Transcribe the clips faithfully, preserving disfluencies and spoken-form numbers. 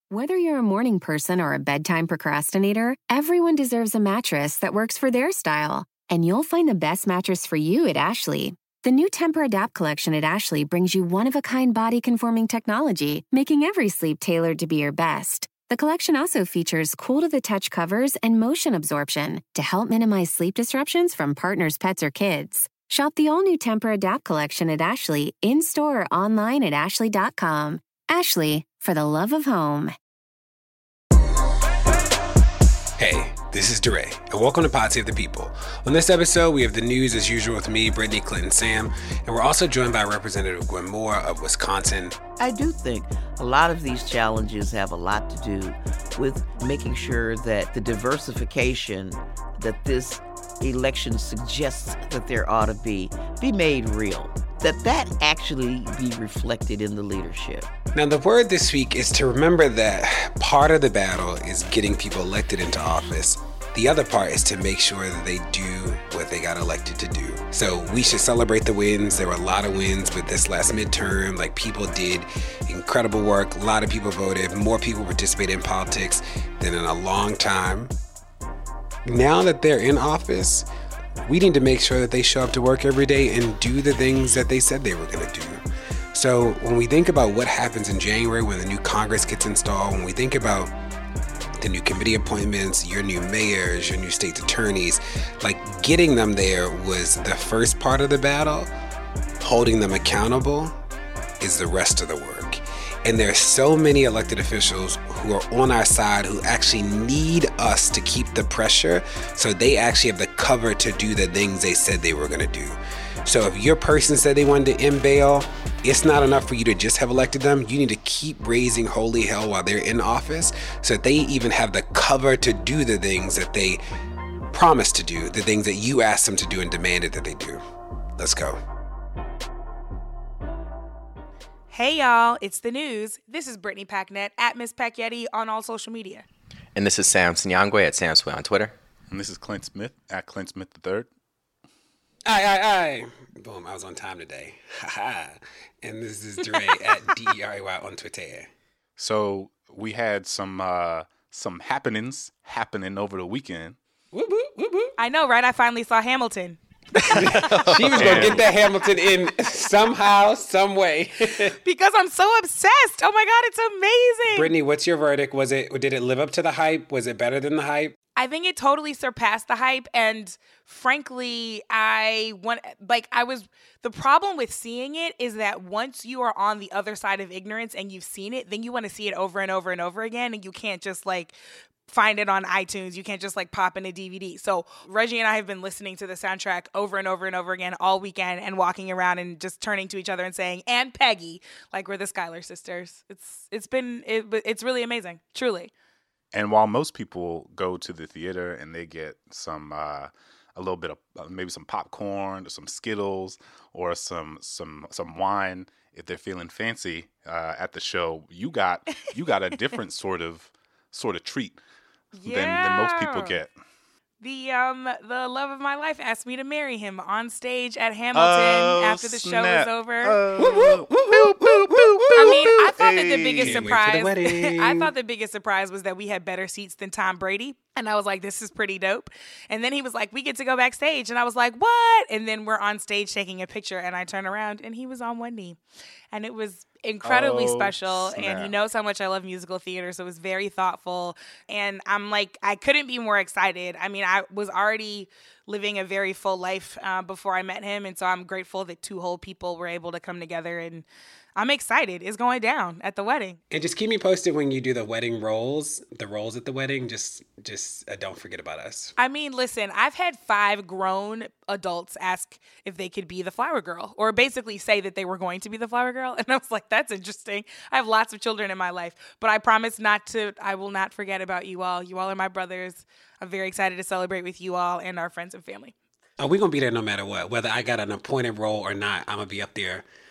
Whether you're a morning person or a bedtime procrastinator, everyone deserves a mattress that works for their style. And you'll find the best mattress for you at Ashley. The new Temper-Adapt collection at Ashley brings you one-of-a-kind body-conforming technology, making every sleep tailored to be your best. The collection also features cool-to-the-touch covers and motion absorption to help minimize sleep disruptions from partners, pets, or kids. Shop the all-new Temper-Adapt collection at Ashley, in-store or online at ashley dot com. Ashley, for the love of home. Hey, this is DeRay, and welcome to Pod Save the People. On this episode, we have the news as usual with me, Brittany, Clinton, Sam, and we're also joined by Representative Gwen Moore of Wisconsin. I do think a lot of these challenges have a lot to do with making sure that the diversification that this election suggests that there ought to be, be made real. That that actually be reflected in the leadership. Now, the word this week is to remember that part of the battle is getting people elected into office. The other part is to make sure that they do what they got elected to do. So we should celebrate the wins. There were a lot of wins with this last midterm. Like, people did incredible work. A lot of people voted. More people participated in politics than in a long time. Now that they're in office, we need to make sure that they show up to work every day and do the things that they said they were going to do. So when we think about what happens in January when the new Congress gets installed, when we think about the new committee appointments, your new mayors, your new state attorneys, like, getting them there was the first part of the battle. Holding them accountable is the rest of the work. And there are so many elected officials who are on our side who actually need us to keep the pressure so they actually have the cover to do the things they said they were going to do. So if your person said they wanted to end bail, it's not enough for you to just have elected them. You need to keep raising holy hell while they're in office so that they even have the cover to do the things that they promised to do, the things that you asked them to do and demanded that they do. Let's go. Hey y'all, it's the news. This is Brittany Packnett at Miss Pacyetti on all social media. And this is Sam Sinyangwe at Sam Sway on Twitter. And this is Clint Smith at Clint Smith the third. Aye, aye, aye. Boom, I was on time today. Ha ha. And this is DeRay at D E R A Y on Twitter. So we had some uh, some happenings happening over the weekend. Whoop, whoop, whoop, whoop. I know, right? I finally saw Hamilton. She was going to get that Hamilton in somehow, some way. Because I'm so obsessed. Oh my God, it's amazing. Brittany, what's your verdict? Was it, did it live up to the hype? Was it better than the hype? I think it totally surpassed the hype. And frankly, I want, like, I was, the problem with seeing it is that once you are on the other side of ignorance and you've seen it, then you want to see it over and over and over again. And you can't just, like, find it on iTunes. You can't just, like, pop in a D V D. So Reggie and I have been listening to the soundtrack over and over and over again all weekend and walking around and just turning to each other and saying, and Peggy, like we're the Schuyler sisters. It's It's been, it, it's really amazing, truly. And while most people go to the theater and they get some, uh, a little bit of uh, maybe some popcorn or some Skittles or some some some wine, if they're feeling fancy uh, at the show, you got you got a different sort of sort of treat yeah. than, than most people get. The um the love of my life asked me to marry him on stage at Hamilton oh, after the snap. show was over. Oh. I mean, I thought that the biggest Can't surprise wait for the wedding. I thought the biggest surprise was that we had better seats than Tom Brady. And I was like, this is pretty dope. And then he was like, we get to go backstage. And I was like, what? And then we're on stage taking a picture. And I turn around and he was on one knee. And it was incredibly oh, special. snap. And he knows how much I love musical theater. So it was very thoughtful. And I'm like, I couldn't be more excited. I mean, I was already living a very full life uh, before I met him. And so I'm grateful that two whole people were able to come together. And I'm excited. It's going down at the wedding. And just keep me posted when you do the wedding rolls, the rolls at the wedding. Just just uh, don't forget about us. I mean, listen, I've had five grown adults ask if they could be the flower girl or basically say that they were going to be the flower girl. And I was like, that's interesting. I have lots of children in my life, but I promise not to, I will not forget about you all. You all are my brothers. I'm very excited to celebrate with you all and our friends and family. Oh, we're going to be there no matter what. Whether I got an appointed role or not, I'm going to be up there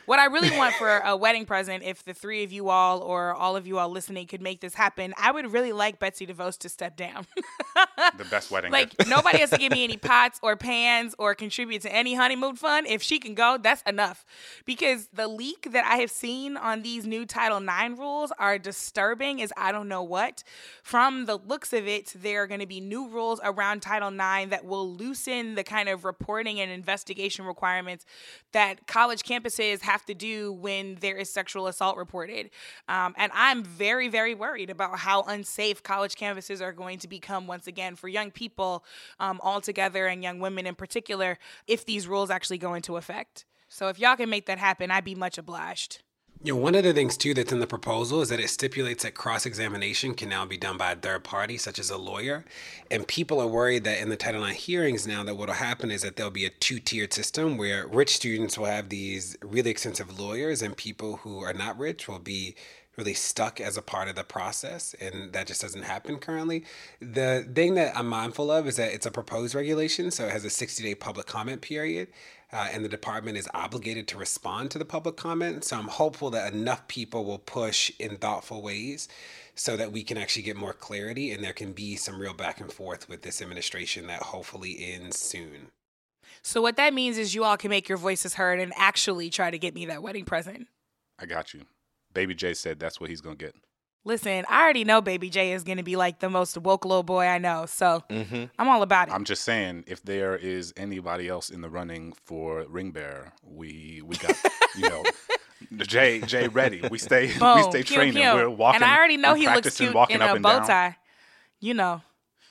What I really want for a wedding present, if the three of you all or all of you all listening could make this happen, I would really like Betsy DeVos to step down. The best wedding Like, gift. nobody has to give me any pots or pans or contribute to any honeymoon fund. If she can go, that's enough. Because the leak that I have seen on these new Title nine rules are disturbing as I don't know what. From the looks of it, there are going to be new rules around Title nine that will loosen the kind of reporting and investigation requirements that college campuses have to do when there is sexual assault reported. Um, and I'm very, very worried about how unsafe college campuses are going to become once again for young people um, altogether and young women in particular if these rules actually go into effect. So if y'all can make that happen, I'd be much obliged. You know, one of the things, too, that's in the proposal is that it stipulates that cross-examination can now be done by a third party, such as a lawyer. And people are worried that in the Title nine hearings now that what will happen is that there'll be a two-tiered system where rich students will have these really expensive lawyers and people who are not rich will be really stuck as a part of the process, and that just doesn't happen currently. The thing that I'm mindful of is that it's a proposed regulation, so it has a sixty-day public comment period, uh, and the department is obligated to respond to the public comment. So I'm hopeful that enough people will push in thoughtful ways so that we can actually get more clarity and there can be some real back and forth with this administration that hopefully ends soon. So what that means is you all can make your voices heard and actually try to get me that wedding present. I got you. Baby J said that's what he's going to get. Listen, I already know Baby J is going to be like the most woke little boy I know, so Mm-hmm. I'm all about it. I'm just saying, if there is anybody else in the running for ring bearer, we we got, you know, Jay Jay ready. We stay Boom, we stay pew, training. pew. We're walking. And I already know I'm he looks practicing cute walking in up a and bow down. tie. You know.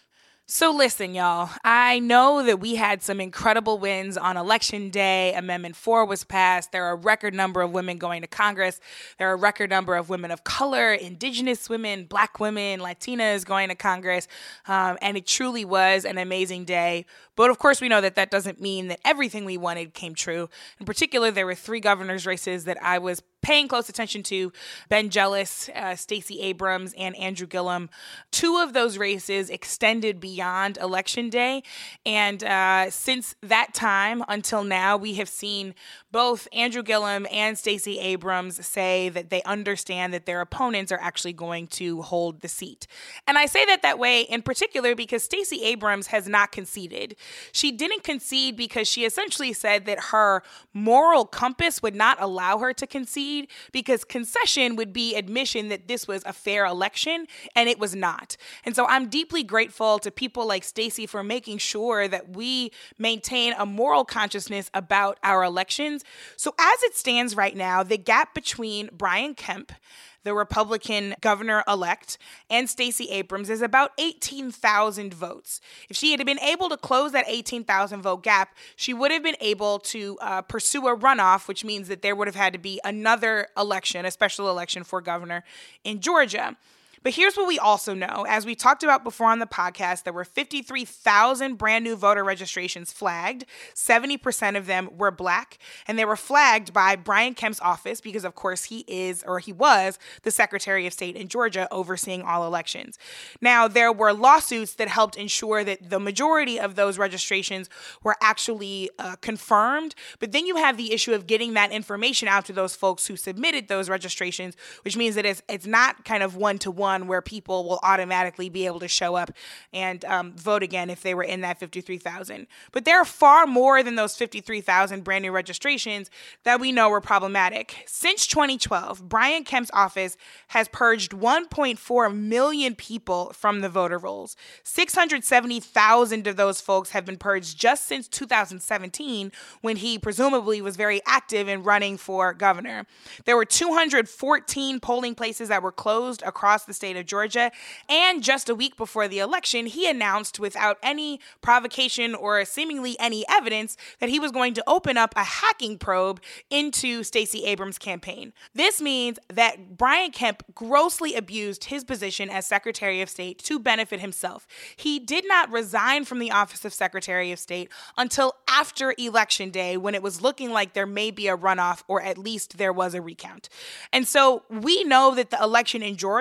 So listen, y'all, I know that we had some incredible wins on Election Day. Amendment four was passed. There are a record number of women going to Congress. There are a record number of women of color, indigenous women, black women, Latinas going to Congress. Um, and it truly was an amazing day. But of course, we know that that doesn't mean that everything we wanted came true. In particular, there were three governor's races that I was paying close attention to: Ben Jealous, uh, Stacey Abrams, and Andrew Gillum. Two of those races extended beyond Election Day. And uh, since that time until now, we have seen both Andrew Gillum and Stacey Abrams say that they understand that their opponents are actually going to hold the seat. And I say that that way in particular because Stacey Abrams has not conceded. She didn't concede because she essentially said that her moral compass would not allow her to concede, because concession would be admission that this was a fair election, and it was not. And so I'm deeply grateful to people like Stacey for making sure that we maintain a moral consciousness about our elections. So as it stands right now, the gap between Brian Kemp, the Republican governor-elect, and Stacey Abrams is about eighteen thousand votes. If she had been able to close that eighteen thousand vote gap, she would have been able to uh, pursue a runoff, which means that there would have had to be another election, a special election for governor in Georgia. But here's what we also know. As we talked about before on the podcast, there were fifty-three thousand brand new voter registrations flagged. seventy percent of them were black, and they were flagged by Brian Kemp's office because, of course, he is, or he was, the Secretary of State in Georgia overseeing all elections. Now, there were lawsuits that helped ensure that the majority of those registrations were actually uh, confirmed. But then you have the issue of getting that information out to those folks who submitted those registrations, which means that it's, it's not kind of one-to-one where people will automatically be able to show up and um, vote again if they were in that fifty-three thousand. But there are far more than those fifty-three thousand brand new registrations that we know were problematic. Since twenty twelve, Brian Kemp's office has purged one point four million people from the voter rolls. six hundred seventy thousand of those folks have been purged just since two thousand seventeen, when he presumably was very active in running for governor. There were two hundred fourteen polling places that were closed across the state of Georgia, and just a week before the election, he announced without any provocation or seemingly any evidence that he was going to open up a hacking probe into Stacey Abrams' campaign. This means that Brian Kemp grossly abused his position as Secretary of State to benefit himself. He did not resign from the office of Secretary of State until after Election Day, when it was looking like there may be a runoff, or at least there was a recount. And so we know that the election in Georgia was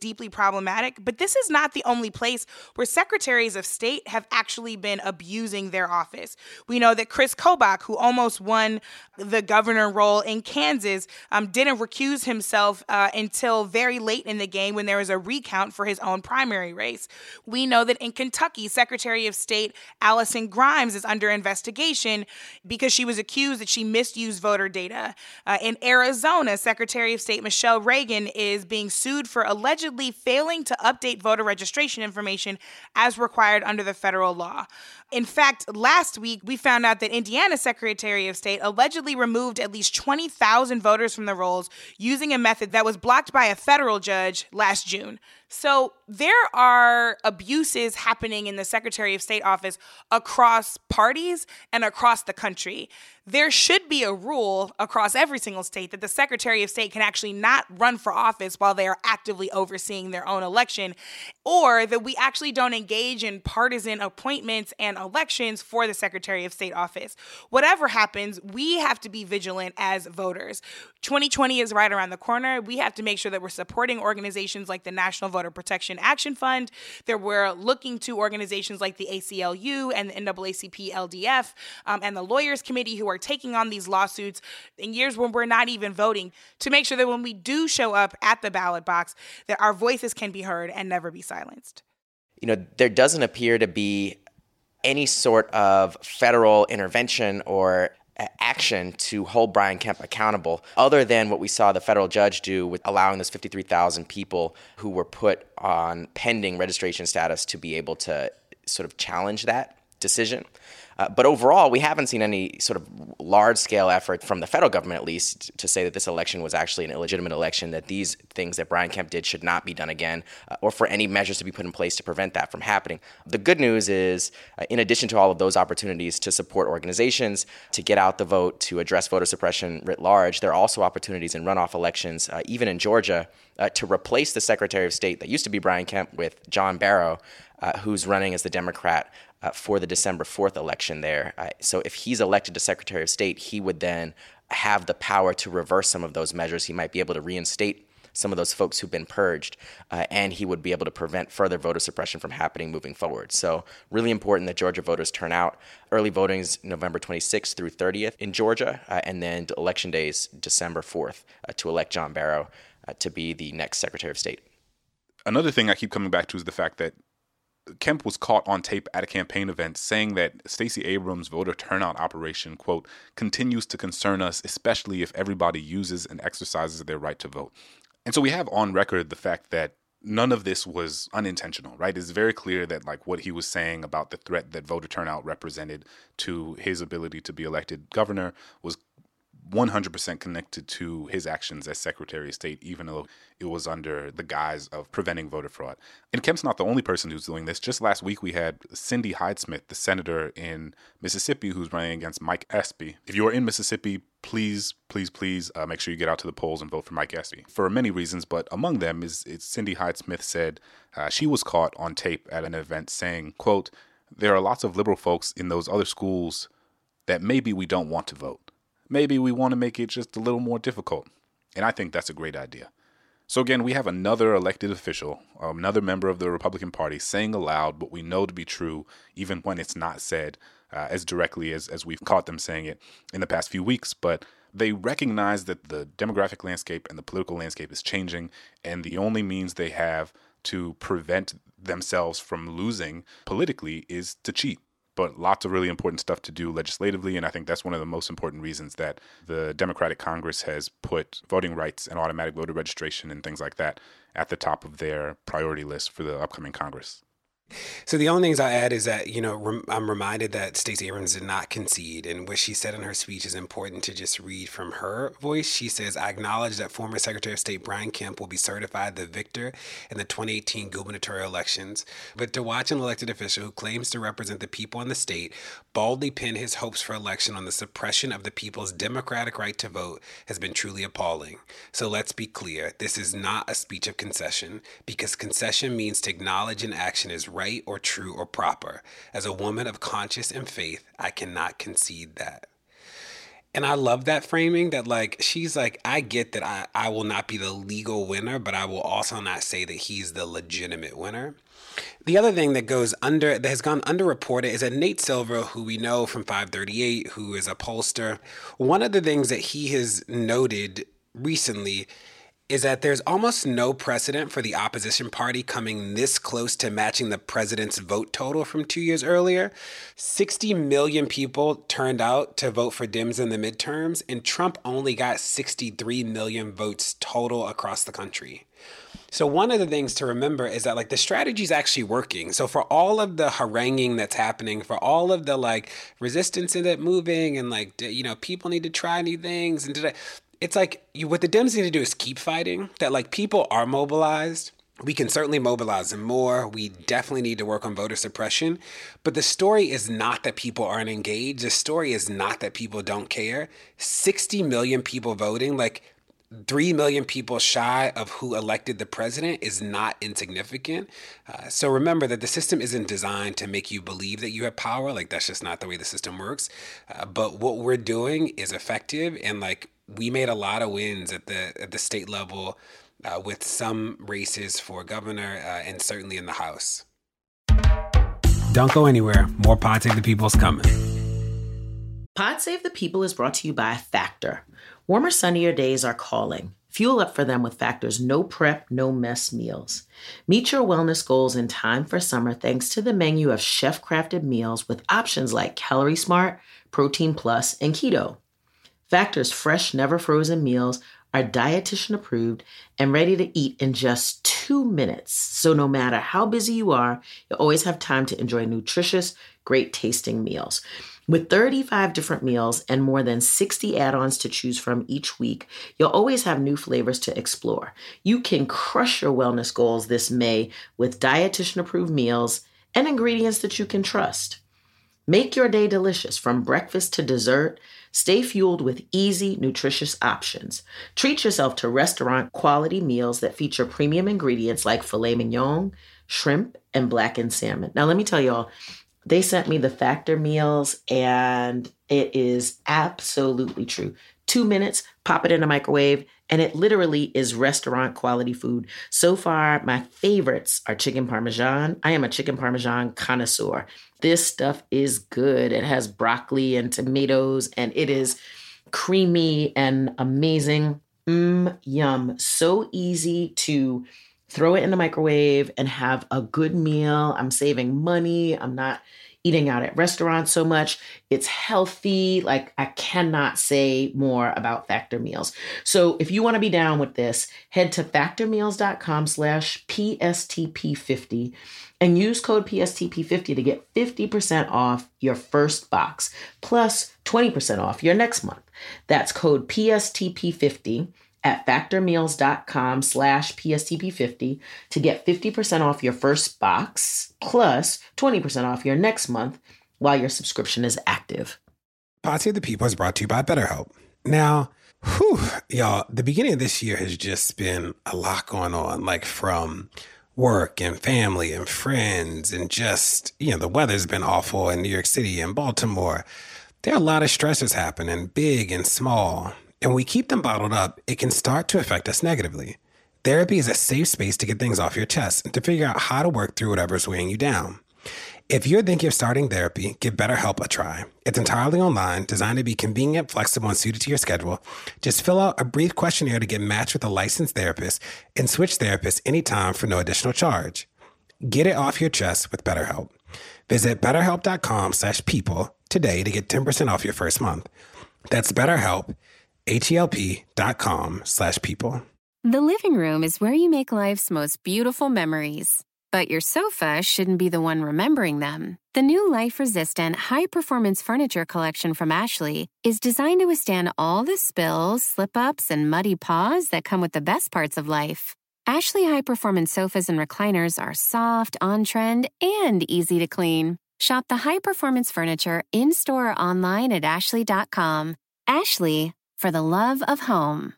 deeply problematic, but this is not the only place where secretaries of state have actually been abusing their office. We know that Chris Kobach, who almost won the governor role in Kansas, um, didn't recuse himself uh, until very late in the game when there was a recount for his own primary race. We know that in Kentucky, Secretary of State Allison Grimes is under investigation because she was accused that she misused voter data. Uh, in Arizona, Secretary of State Michelle Reagan is being sued for allegedly failing to update voter registration information as required under the federal law. In fact, last week, we found out that Indiana Secretary of State allegedly removed at least twenty thousand voters from the rolls using a method that was blocked by a federal judge last June. So there are abuses happening in the Secretary of State office across parties and across the country. There should be a rule across every single state that the Secretary of State can actually not run for office while they are actively overseeing their own election, or that we actually don't engage in partisan appointments and elections for the Secretary of State office. Whatever happens, we have to be vigilant as voters. twenty twenty is right around the corner. We have to make sure that we're supporting organizations like the National Voter Protection Action Fund, that we're looking to organizations like the A C L U and the N double A C P L D F um, and the Lawyers Committee who are taking on these lawsuits in years when we're not even voting, to make sure that when we do show up at the ballot box, that our voices can be heard and never be silenced. You know, there doesn't appear to be any sort of federal intervention or action to hold Brian Kemp accountable, other than what we saw the federal judge do with allowing those fifty-three thousand people who were put on pending registration status to be able to sort of challenge that decision. Uh, but overall, we haven't seen any sort of large-scale effort from the federal government, at least, to say that this election was actually an illegitimate election, that these things that Brian Kemp did should not be done again, uh, or for any measures to be put in place to prevent that from happening. The good news is, uh, in addition to all of those opportunities to support organizations, to get out the vote, to address voter suppression writ large, there are also opportunities in runoff elections, uh, even in Georgia, uh, to replace the Secretary of State that used to be Brian Kemp with John Barrow, uh, who's running as the Democrat Uh, for the December fourth election there. Uh, so if he's elected to Secretary of State, he would then have the power to reverse some of those measures. He might be able to reinstate some of those folks who've been purged, uh, and he would be able to prevent further voter suppression from happening moving forward. So really important that Georgia voters turn out. Early voting is November twenty-sixth through thirtieth in Georgia, uh, and then election day is December fourth uh, to elect John Barrow uh, to be the next Secretary of State. Another thing I keep coming back to is the fact that Kemp was caught on tape at a campaign event saying that Stacey Abrams' voter turnout operation, quote, continues to concern us, especially if everybody uses and exercises their right to vote. And so we have on record the fact that none of this was unintentional, right? It's very clear that like what he was saying about the threat that voter turnout represented to his ability to be elected governor was one hundred percent connected to his actions as Secretary of State, even though it was under the guise of preventing voter fraud. And Kemp's not the only person who's doing this. Just last week, we had Cindy Hyde-Smith, the senator in Mississippi, who's running against Mike Espy. If you are in Mississippi, please, please, please uh, make sure you get out to the polls and vote for Mike Espy for many reasons. But among them is it's Cindy Hyde-Smith said uh, she was caught on tape at an event saying, quote, there are lots of liberal folks in those other schools that maybe we don't want to vote. Maybe we want to make it just a little more difficult. And I think that's a great idea. So again, we have another elected official, another member of the Republican Party saying aloud what we know to be true, even when it's not said uh, as directly as, as we've caught them saying it in the past few weeks. But they recognize that the demographic landscape and the political landscape is changing, and the only means they have to prevent themselves from losing politically is to cheat. But lots of really important stuff to do legislatively, and I think that's one of the most important reasons that the Democratic Congress has put voting rights and automatic voter registration and things like that at the top of their priority list for the upcoming Congress. So the only things I add is that, you know, rem- I'm reminded that Stacey Abrams did not concede, and what she said in her speech is important to just read from her voice. She says, I acknowledge that former Secretary of State Brian Kemp will be certified the victor in the twenty eighteen gubernatorial elections, but to watch an elected official who claims to represent the people in the state boldly pin his hopes for election on the suppression of the people's democratic right to vote has been truly appalling. So let's be clear, this is not a speech of concession, because concession means to acknowledge an action is right or true or proper. As a woman of conscience and faith, I cannot concede that. And I love that framing that, like, she's like, I get that I, I will not be the legal winner, but I will also not say that he's the legitimate winner. The other thing that goes under, that has gone underreported is that Nate Silver, who we know from five thirty-eight, who is a pollster, one of the things that he has noted recently is that there's almost no precedent for the opposition party coming this close to matching the president's vote total from two years earlier. sixty million people turned out to vote for Dems in the midterms, and Trump only got sixty-three million votes total across the country. So one of the things to remember is that, like, the strategy is actually working. So for all of the haranguing that's happening, for all of the, like, resistance in that moving and, like, you know, people need to try new things and today, it's like you, what the Dems need to do is keep fighting, that, like, people are mobilized. We can certainly mobilize them more. We definitely need to work on voter suppression. But the story is not that people aren't engaged. The story is not that people don't care. sixty million people voting, like, three million people shy of who elected the president is not insignificant. Uh, so remember that the system isn't designed to make you believe that you have power. Like, that's just not the way the system works. Uh, but what we're doing is effective. And, like, we made a lot of wins at the at the state level uh, with some races for governor uh, and certainly in the House. Don't go anywhere. More Pod Save the People is coming. Pod Save the People is brought to you by Factor. Warmer, sunnier days are calling. Fuel up for them with Factor's no prep, no mess meals. Meet your wellness goals in time for summer thanks to the menu of chef-crafted meals with options like Calorie Smart, Protein Plus, and Keto. Factor's fresh, never frozen meals are dietitian approved and ready to eat in just two minutes. So no matter how busy you are, you always have time to enjoy nutritious, great tasting meals. With thirty-five different meals and more than sixty add-ons to choose from each week, you'll always have new flavors to explore. You can crush your wellness goals this May with dietitian-approved meals and ingredients that you can trust. Make your day delicious from breakfast to dessert. Stay fueled with easy, nutritious options. Treat yourself to restaurant-quality meals that feature premium ingredients like filet mignon, shrimp, and blackened salmon. Now, let me tell y'all, they sent me the Factor meals, and it is absolutely true. Two minutes, pop it in a microwave, and it literally is restaurant quality food. So far, my favorites are chicken parmesan. I am a chicken parmesan connoisseur. This stuff is good. It has broccoli and tomatoes, and it is creamy and amazing. Mmm, yum. So easy to throw it in the microwave and have a good meal. I'm saving money. I'm not eating out at restaurants so much. It's healthy. Like, I cannot say more about Factor meals. So if you want to be down with this, head to factormeals.com slash PSTP50 and use code P S T P fifty to get fifty percent off your first box, plus twenty percent off your next month. That's code P S T P fifty at factormeals.com slash PSTP50 to get fifty percent off your first box, plus twenty percent off your next month while your subscription is active. Pod Save the People is brought to you by BetterHelp. Now, whew, y'all, the beginning of this year has just been a lot going on, like from work and family and friends and just, you know, the weather's been awful in New York City and Baltimore. There are a lot of stressors happening, big and small. And when we keep them bottled up, it can start to affect us negatively. Therapy is a safe space to get things off your chest and to figure out how to work through whatever's weighing you down. If you're thinking of starting therapy, give BetterHelp a try. It's entirely online, designed to be convenient, flexible, and suited to your schedule. Just fill out a brief questionnaire to get matched with a licensed therapist and switch therapists anytime for no additional charge. Get it off your chest with BetterHelp. Visit betterhelp.com slash people today to get ten percent off your first month. That's BetterHelp, H-E-L-P dot com slash people. The living room is where you make life's most beautiful memories. But your sofa shouldn't be the one remembering them. The new life-resistant, high-performance furniture collection from Ashley is designed to withstand all the spills, slip-ups, and muddy paws that come with the best parts of life. Ashley high-performance sofas and recliners are soft, on-trend, and easy to clean. Shop the high-performance furniture in-store or online at ashley dot com. Ashley, for the love of home.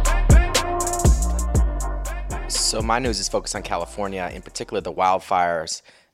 So my news is focused on California, in particular the wildfires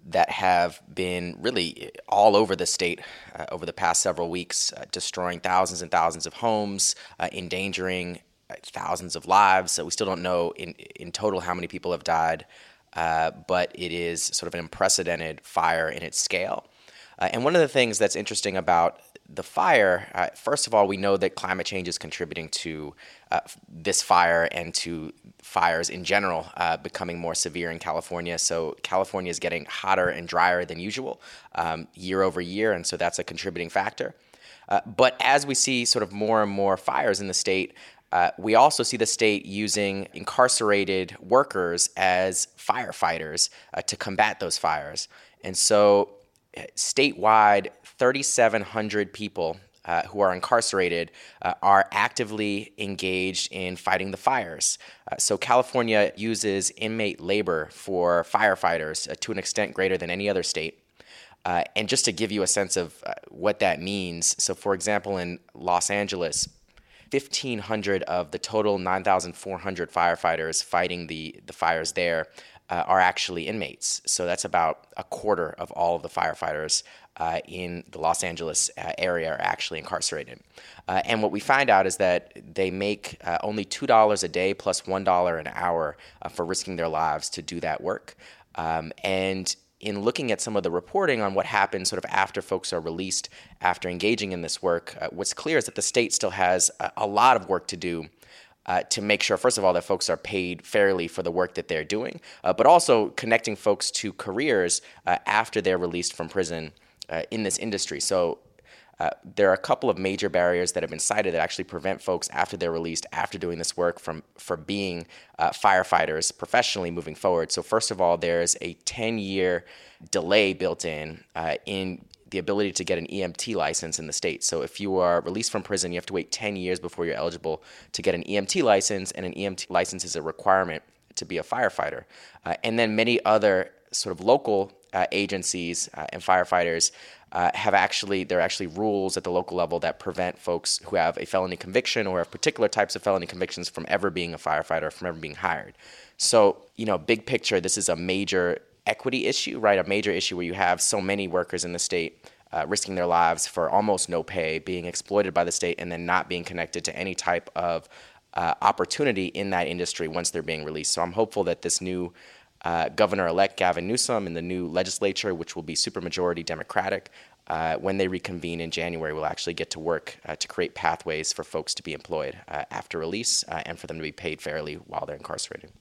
that have been really all over the state uh, over the past several weeks, uh, destroying thousands and thousands of homes, uh, endangering uh, thousands of lives. So we still don't know in, in total how many people have died, uh, but it is sort of an unprecedented fire in its scale. Uh, and one of the things that's interesting about the fire, uh, first of all, we know that climate change is contributing to uh, this fire and to fires in general uh, becoming more severe in California. So California is getting hotter and drier than usual um, year over year, and so that's a contributing factor. Uh, but as we see sort of more and more fires in the state, uh, we also see the state using incarcerated workers as firefighters uh, to combat those fires. And so statewide, thirty-seven hundred people uh, who are incarcerated uh, are actively engaged in fighting the fires. Uh, so California uses inmate labor for firefighters uh, to an extent greater than any other state. Uh, and just to give you a sense of uh, what that means, so for example, in Los Angeles, fifteen hundred of the total nine thousand four hundred firefighters fighting the, the fires there Uh, are actually inmates. So that's about a quarter of all of the firefighters uh, in the Los Angeles uh, area are actually incarcerated. Uh, and what we find out is that they make uh, only two dollars a day plus one dollar an hour uh, for risking their lives to do that work. Um, and in looking at some of the reporting on what happens sort of after folks are released, after engaging in this work, uh, what's clear is that the state still has a, a lot of work to do Uh, to make sure, first of all, that folks are paid fairly for the work that they're doing, uh, but also connecting folks to careers uh, after they're released from prison uh, in this industry. So uh, there are a couple of major barriers that have been cited that actually prevent folks after they're released, after doing this work, from for being uh, firefighters professionally moving forward. So first of all, there's a ten-year delay built in uh, in the ability to get an E M T license in the state. So if you are released from prison, you have to wait ten years before you're eligible to get an E M T license, and an E M T license is a requirement to be a firefighter. Uh, and then many other sort of local uh, agencies uh, and firefighters uh, have actually, there are actually rules at the local level that prevent folks who have a felony conviction or have particular types of felony convictions from ever being a firefighter, from ever being hired. So, you know, big picture, this is a major equity issue, right? A major issue where you have so many workers in the state uh, risking their lives for almost no pay, being exploited by the state, and then not being connected to any type of uh, opportunity in that industry once they're being released. So I'm hopeful that this new uh, governor-elect Gavin Newsom and the new legislature, which will be supermajority Democratic, uh, when they reconvene in January, will actually get to work uh, to create pathways for folks to be employed uh, after release uh, and for them to be paid fairly while they're incarcerated.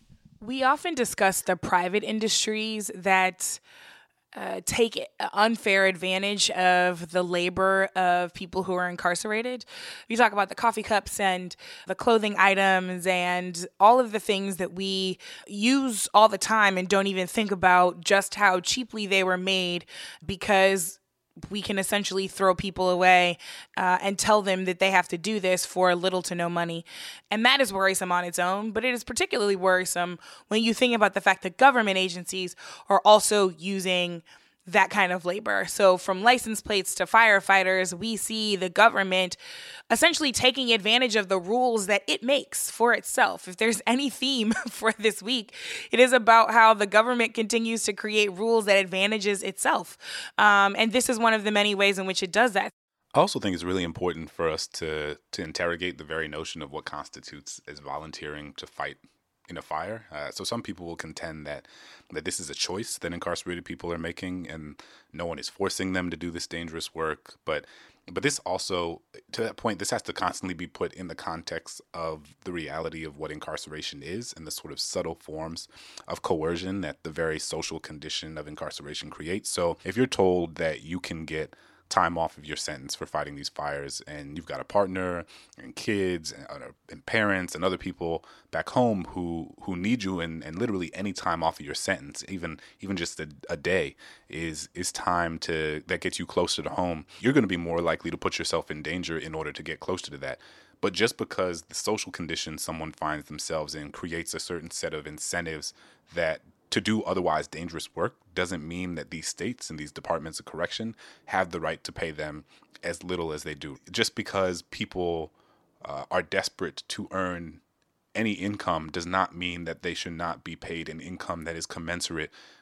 We often discuss the private industries that uh, take unfair advantage of the labor of people who are incarcerated. You talk about the coffee cups and the clothing items and all of the things that we use all the time and don't even think about just how cheaply they were made, because we can essentially throw people away uh, and tell them that they have to do this for little to no money. And that is worrisome on its own, but it is particularly worrisome when you think about the fact that government agencies are also using that kind of labor. So from license plates to firefighters, we see the government essentially taking advantage of the rules that it makes for itself. If there's any theme for this week, it is about how the government continues to create rules that advantages itself. Um, and this is one of the many ways in which it does that. I also think it's really important for us to to interrogate the very notion of what constitutes as volunteering to fight in a fire. Uh, so some people will contend that that this is a choice that incarcerated people are making, and no one is forcing them to do this dangerous work. But but this also, to that point, this has to constantly be put in the context of the reality of what incarceration is and the sort of subtle forms of coercion that the very social condition of incarceration creates. So if you're told that you can get time off of your sentence for fighting these fires, and you've got a partner and kids and, and parents and other people back home who who need you, and, and literally any time off of your sentence, even even just a, a day is is time to that gets you closer to home, you're going to be more likely to put yourself in danger in order to get closer to that. But just because the social condition someone finds themselves in creates a certain set of incentives that to do otherwise dangerous work doesn't mean that these states and these departments of correction have the right to pay them as little as they do. Just because people uh, are desperate to earn any income does not mean that they should not be paid an income that is commensurate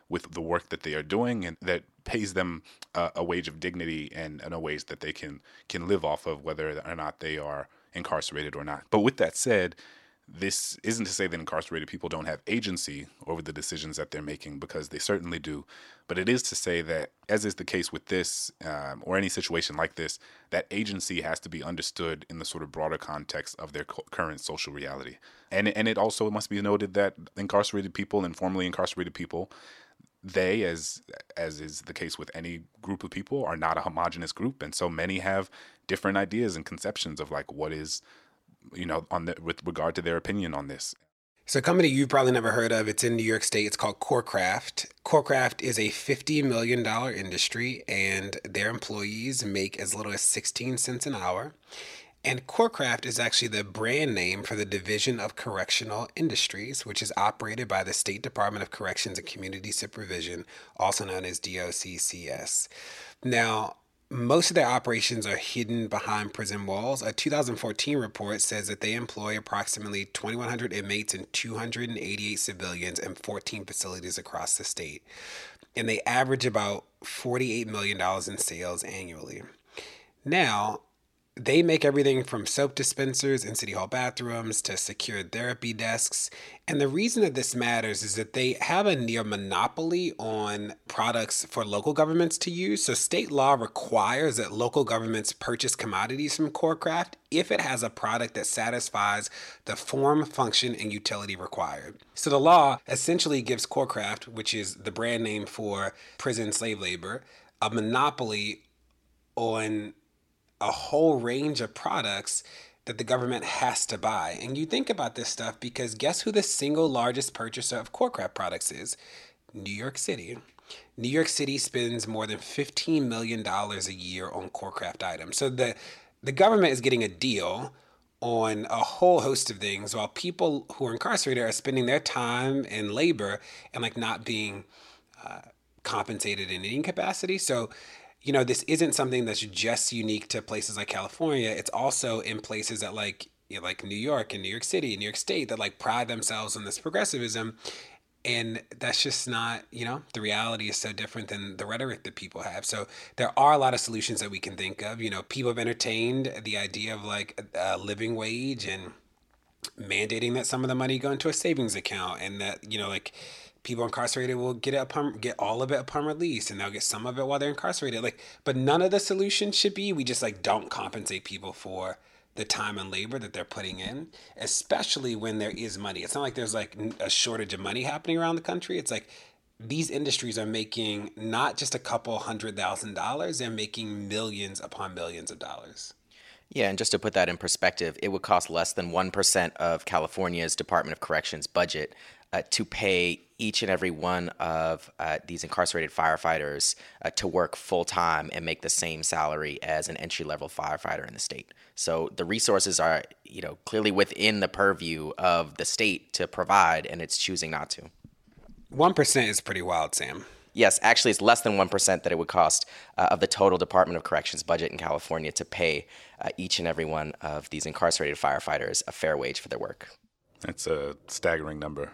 with the work that they are doing, and that pays them uh, a wage of dignity and, and a wage that they can can live off of, whether or not they are incarcerated or not. But with that said, this isn't to say that incarcerated people don't have agency over the decisions that they're making, because they certainly do. But it is to say that, as is the case with this um, or any situation like this, that agency has to be understood in the sort of broader context of their co- current social reality. And, and it also must be noted that incarcerated people and formerly incarcerated people, they, as as is the case with any group of people, are not a homogenous group. And so many have different ideas and conceptions of like what is, you know, on the, with regard to their opinion on this. So a company you've probably never heard of, it's in New York State, it's called CoreCraft. CoreCraft is a fifty million dollars industry, and their employees make as little as sixteen cents an hour. And CoreCraft is actually the brand name for the Division of Correctional Industries, which is operated by the State Department of Corrections and Community Supervision, also known as D O C C S. Now, most of their operations are hidden behind prison walls. A two thousand fourteen report says that they employ approximately twenty-one hundred inmates and two hundred eighty-eight civilians in fourteen facilities across the state. And they average about forty-eight million dollars in sales annually. Now, they make everything from soap dispensers in City Hall bathrooms to secure therapy desks. And the reason that this matters is that they have a near monopoly on products for local governments to use. So state law requires that local governments purchase commodities from CoreCraft if it has a product that satisfies the form, function, and utility required. So the law essentially gives CoreCraft, which is the brand name for prison slave labor, a monopoly on a whole range of products that the government has to buy. And you think about this stuff because guess who the single largest purchaser of CoreCraft products is? New York City. New York City spends more than fifteen million dollars a year on CoreCraft items. So the, the government is getting a deal on a whole host of things while people who are incarcerated are spending their time and labor and like not being uh, compensated in any capacity. So you know, this isn't something that's just unique to places like California. It's also in places that like, you know, like New York and New York City and New York State that like pride themselves on this progressivism. And that's just not, you know, the reality is so different than the rhetoric that people have. So there are a lot of solutions that we can think of. You know, people have entertained the idea of like a living wage and mandating that some of the money go into a savings account, and that, you know, like people incarcerated will get it upon, get all of it upon release, and they'll get some of it while they're incarcerated. Like, but none of the solutions should be we just like don't compensate people for the time and labor that they're putting in, especially when there is money. It's not like there's like a shortage of money happening around the country. It's like these industries are making not just a couple hundred thousand dollars, they're making millions upon millions of dollars. Yeah, and just to put that in perspective, it would cost less than one percent of California's Department of Corrections budget uh, to pay each and every one of uh, these incarcerated firefighters uh, to work full-time and make the same salary as an entry-level firefighter in the state. So the resources are, you know, clearly within the purview of the state to provide, and it's choosing not to. one percent is pretty wild, Sam. Yes, actually, it's less than one percent that it would cost uh, of the total Department of Corrections budget in California to pay uh, each and every one of these incarcerated firefighters a fair wage for their work. That's a staggering number.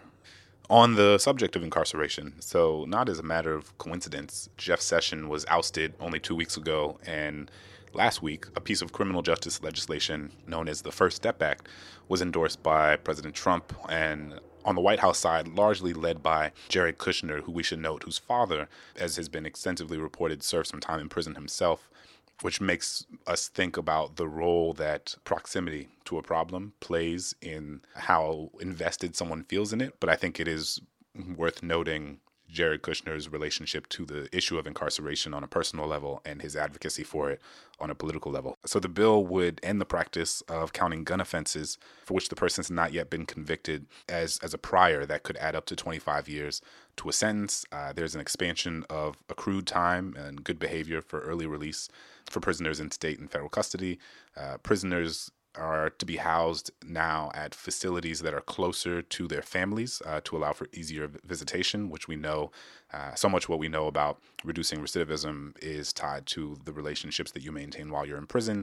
On the subject of incarceration, so not as a matter of coincidence, Jeff Sessions was ousted only two weeks ago, and last week, a piece of criminal justice legislation known as the First Step Act was endorsed by President Trump, and on the White House side, largely led by Jared Kushner, who we should note, whose father, as has been extensively reported, served some time in prison himself, which makes us think about the role that proximity to a problem plays in how invested someone feels in it. But I think it is worth noting Jared Kushner's relationship to the issue of incarceration on a personal level and his advocacy for it on a political level. So the bill would end the practice of counting gun offenses for which the person has not yet been convicted as, as a prior that could add up to twenty-five years to a sentence. Uh, there's an expansion of accrued time and good behavior for early release for prisoners in state and federal custody. Uh, prisoners are to be housed now at facilities that are closer to their families uh, to allow for easier visitation, which we know, uh, so much what we know about reducing recidivism is tied to the relationships that you maintain while you're in prison.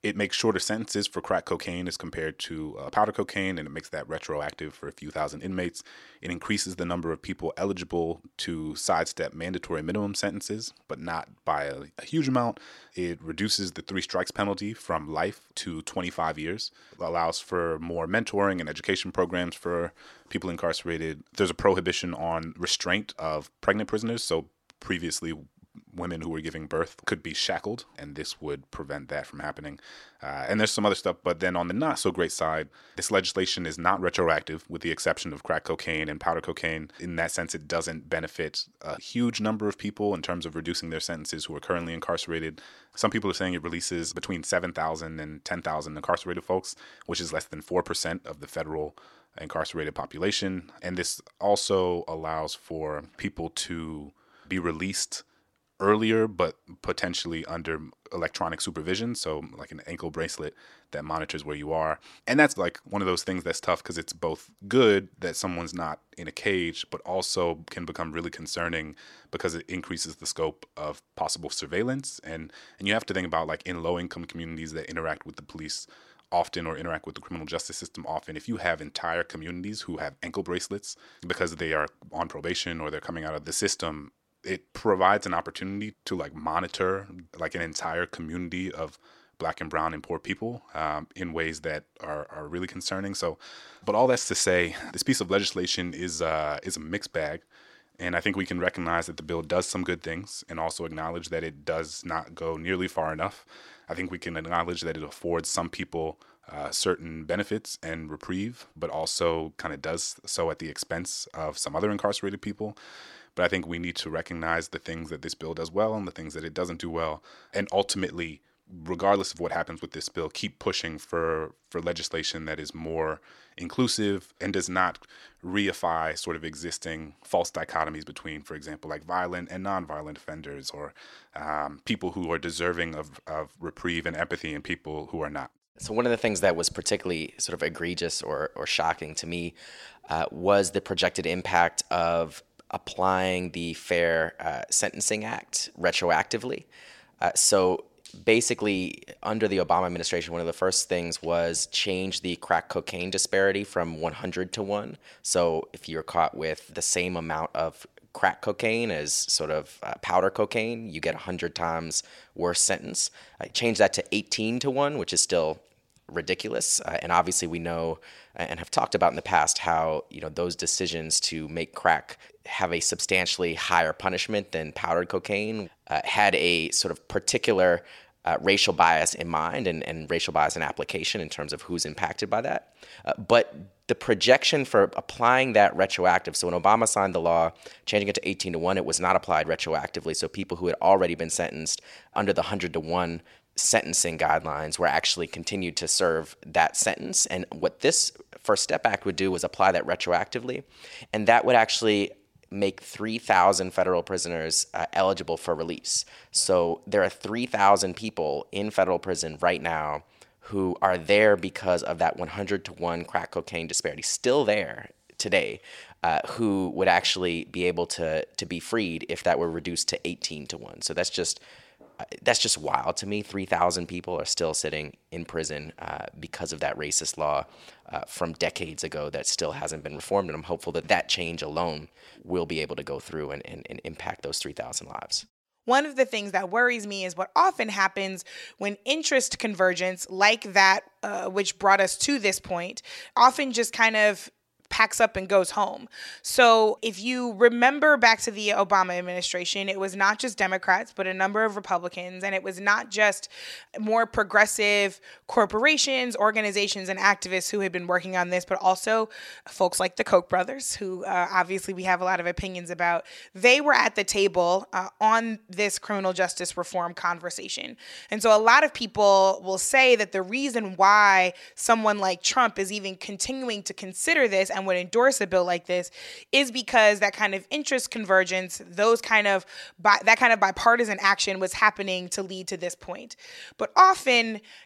It makes shorter sentences for crack cocaine as compared to uh, powder cocaine, and it makes that retroactive for a few thousand inmates. It increases the number of people eligible to sidestep mandatory minimum sentences, but not by a, a huge amount. It reduces the three strikes penalty from life to twenty-five years. It allows for more mentoring and education programs for people incarcerated. There's a prohibition on restraint of pregnant prisoners. So previously, women who were giving birth could be shackled, and this would prevent that from happening. Uh, and there's some other stuff, but then on the not so great side, this legislation is not retroactive with the exception of crack cocaine and powder cocaine. In that sense, it doesn't benefit a huge number of people in terms of reducing their sentences who are currently incarcerated. Some people are saying it releases between seven thousand and ten thousand incarcerated folks, which is less than four percent of the federal incarcerated population. And this also allows for people to be released earlier, but potentially under electronic supervision. So like an ankle bracelet that monitors where you are. And that's like one of those things that's tough because it's both good that someone's not in a cage, but also can become really concerning because it increases the scope of possible surveillance. And, and you have to think about like in low income communities that interact with the police often or interact with the criminal justice system often, if you have entire communities who have ankle bracelets because they are on probation or they're coming out of the system, it provides an opportunity to like monitor like an entire community of Black and brown and poor people um, in ways that are, are really concerning. So, but all that's to say, this piece of legislation is uh, is a mixed bag. And I think we can recognize that the bill does some good things and also acknowledge that it does not go nearly far enough. I think we can acknowledge that it affords some people uh, certain benefits and reprieve, but also kind of does so at the expense of some other incarcerated people. But I think we need to recognize the things that this bill does well and the things that it doesn't do well. And ultimately, regardless of what happens with this bill, keep pushing for, for legislation that is more inclusive and does not reify sort of existing false dichotomies between, for example, like violent and nonviolent offenders or um, people who are deserving of, of reprieve and empathy and people who are not. So one of the things that was particularly sort of egregious or, or shocking to me uh, was the projected impact of applying the Fair uh, Sentencing Act retroactively. Uh, so basically, under the Obama administration, one of the first things was change the crack cocaine disparity from one hundred to one. So if you're caught with the same amount of crack cocaine as sort of uh, powder cocaine, you get a one hundred times worse sentence. I changed that to eighteen to one, which is still ridiculous. Uh, and obviously we know and have talked about in the past how, you know, those decisions to make crack have a substantially higher punishment than powdered cocaine uh, had a sort of particular uh, racial bias in mind and, and racial bias in application in terms of who's impacted by that. Uh, but the projection for applying that retroactive, so when Obama signed the law, changing it to eighteen to one, it was not applied retroactively. So people who had already been sentenced under the one hundred to one sentencing guidelines were actually continued to serve that sentence. And what this First Step Act would do was apply that retroactively. And that would actually make three thousand federal prisoners uh, eligible for release. So there are three thousand people in federal prison right now who are there because of that one hundred to one crack cocaine disparity, still there today, uh, who would actually be able to to be freed if that were reduced to eighteen to one. So that's just That's just wild to me. three thousand people are still sitting in prison uh, because of that racist law uh, from decades ago that still hasn't been reformed. And I'm hopeful that that change alone will be able to go through and, and, and impact those three thousand lives. One of the things that worries me is what often happens when interest convergence like that, uh, which brought us to this point, often just kind of packs up and goes home. So if you remember back to the Obama administration, it was not just Democrats, but a number of Republicans. And it was not just more progressive corporations, organizations, and activists who had been working on this, but also folks like the Koch brothers, who uh, obviously we have a lot of opinions about. They were at the table uh, on this criminal justice reform conversation. And so a lot of people will say that the reason why someone like Trump is even continuing to consider this and would endorse a bill like this is because that kind of interest convergence, those kind of bi- that kind of bipartisan action was happening to lead to this point. But often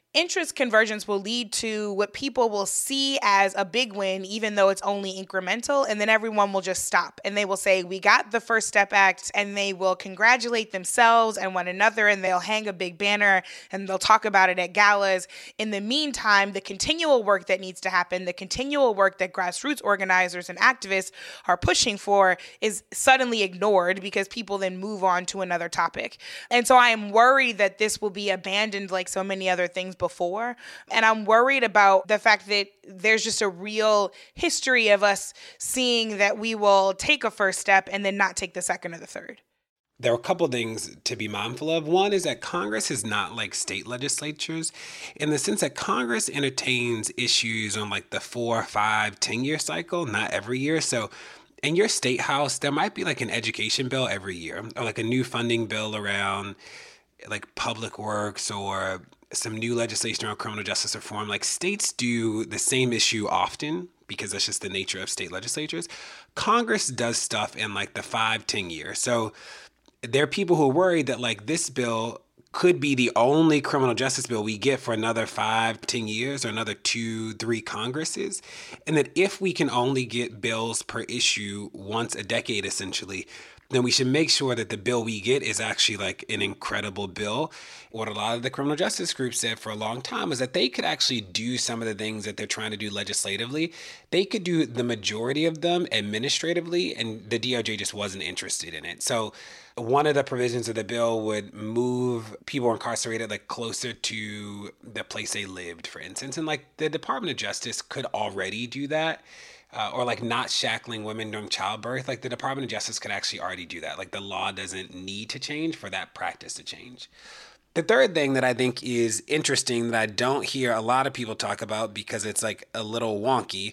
interest convergence will lead to what people will see as a big win, even though it's only incremental. And then everyone will just stop and they will say, we got the First Step Act, and they will congratulate themselves and one another, and they'll hang a big banner and they'll talk about it at galas. In the meantime, the continual work that needs to happen, the continual work that grassroots organizers and activists are pushing for is suddenly ignored because people then move on to another topic. And so I am worried that this will be abandoned like so many other things before. And I'm worried about the fact that there's just a real history of us seeing that we will take a first step and then not take the second or the third. There are a couple things to be mindful of. One is that Congress is not like state legislatures in the sense that Congress entertains issues on like the four, five, ten year cycle, not every year. So in your state house, there might be like an education bill every year or like a new funding bill around like public works or some new legislation around criminal justice reform. Like states do the same issue often because that's just the nature of state legislatures. Congress does stuff in like the five, ten years. So there are people who are worried that like this bill could be the only criminal justice bill we get for another five, ten years or another two, three Congresses. And that if we can only get bills per issue once a decade, essentially, then we should make sure that the bill we get is actually like an incredible bill. What a lot of the criminal justice groups said for a long time is that they could actually do some of the things that they're trying to do legislatively. They could do the majority of them administratively, and the D O J just wasn't interested in it. So one of the provisions of the bill would move people incarcerated like closer to the place they lived, for instance. And like the Department of Justice could already do that. Uh, or like not shackling women during childbirth. Like the Department of Justice could actually already do that. Like the law doesn't need to change for that practice to change. The third thing that I think is interesting that I don't hear a lot of people talk about because it's like a little wonky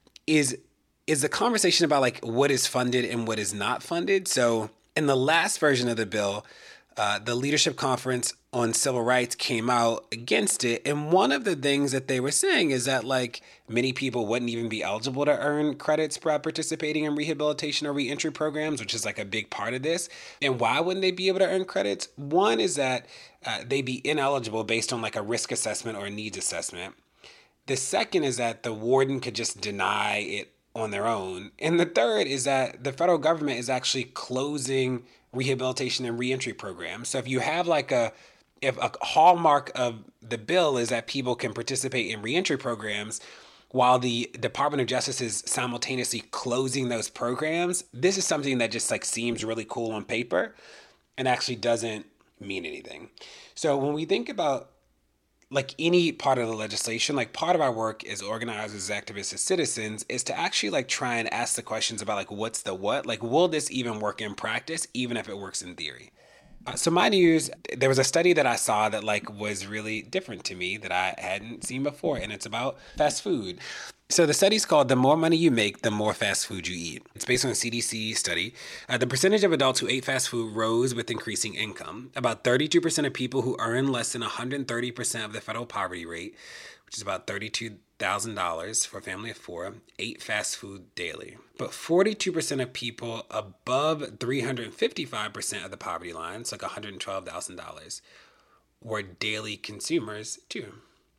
is is the conversation about like what is funded and what is not funded. So in the last version of the bill, uh, the Leadership Conference on Civil Rights came out against it. And one of the things that they were saying is that like many people wouldn't even be eligible to earn credits by participating in rehabilitation or reentry programs, which is like a big part of this. And why wouldn't they be able to earn credits? One is that uh, they'd be ineligible based on like a risk assessment or a needs assessment. The second is that the warden could just deny it on their own. And the third is that the federal government is actually closing rehabilitation and reentry programs. So if you have like a If a hallmark of the bill is that people can participate in reentry programs while the Department of Justice is simultaneously closing those programs, this is something that just like seems really cool on paper and actually doesn't mean anything. So when we think about like any part of the legislation, like part of our work as organizers, activists, as citizens is to actually like try and ask the questions about like what's the what? Like will this even work in practice, even if it works in theory? Uh, so my news, there was a study that I saw that like was really different to me that I hadn't seen before, and it's about fast food. So the study's called The More Money You Make, the More Fast Food You Eat. It's based on a C D C study. Uh, the percentage of adults who ate fast food rose with increasing income. About thirty-two percent of people who earn less than one hundred thirty percent of the federal poverty rate, which is about thirty-two thousand dollars for a family of four, ate fast food daily. But forty-two percent of people above three hundred fifty-five percent of the poverty line, it's like one hundred twelve thousand dollars, were daily consumers too.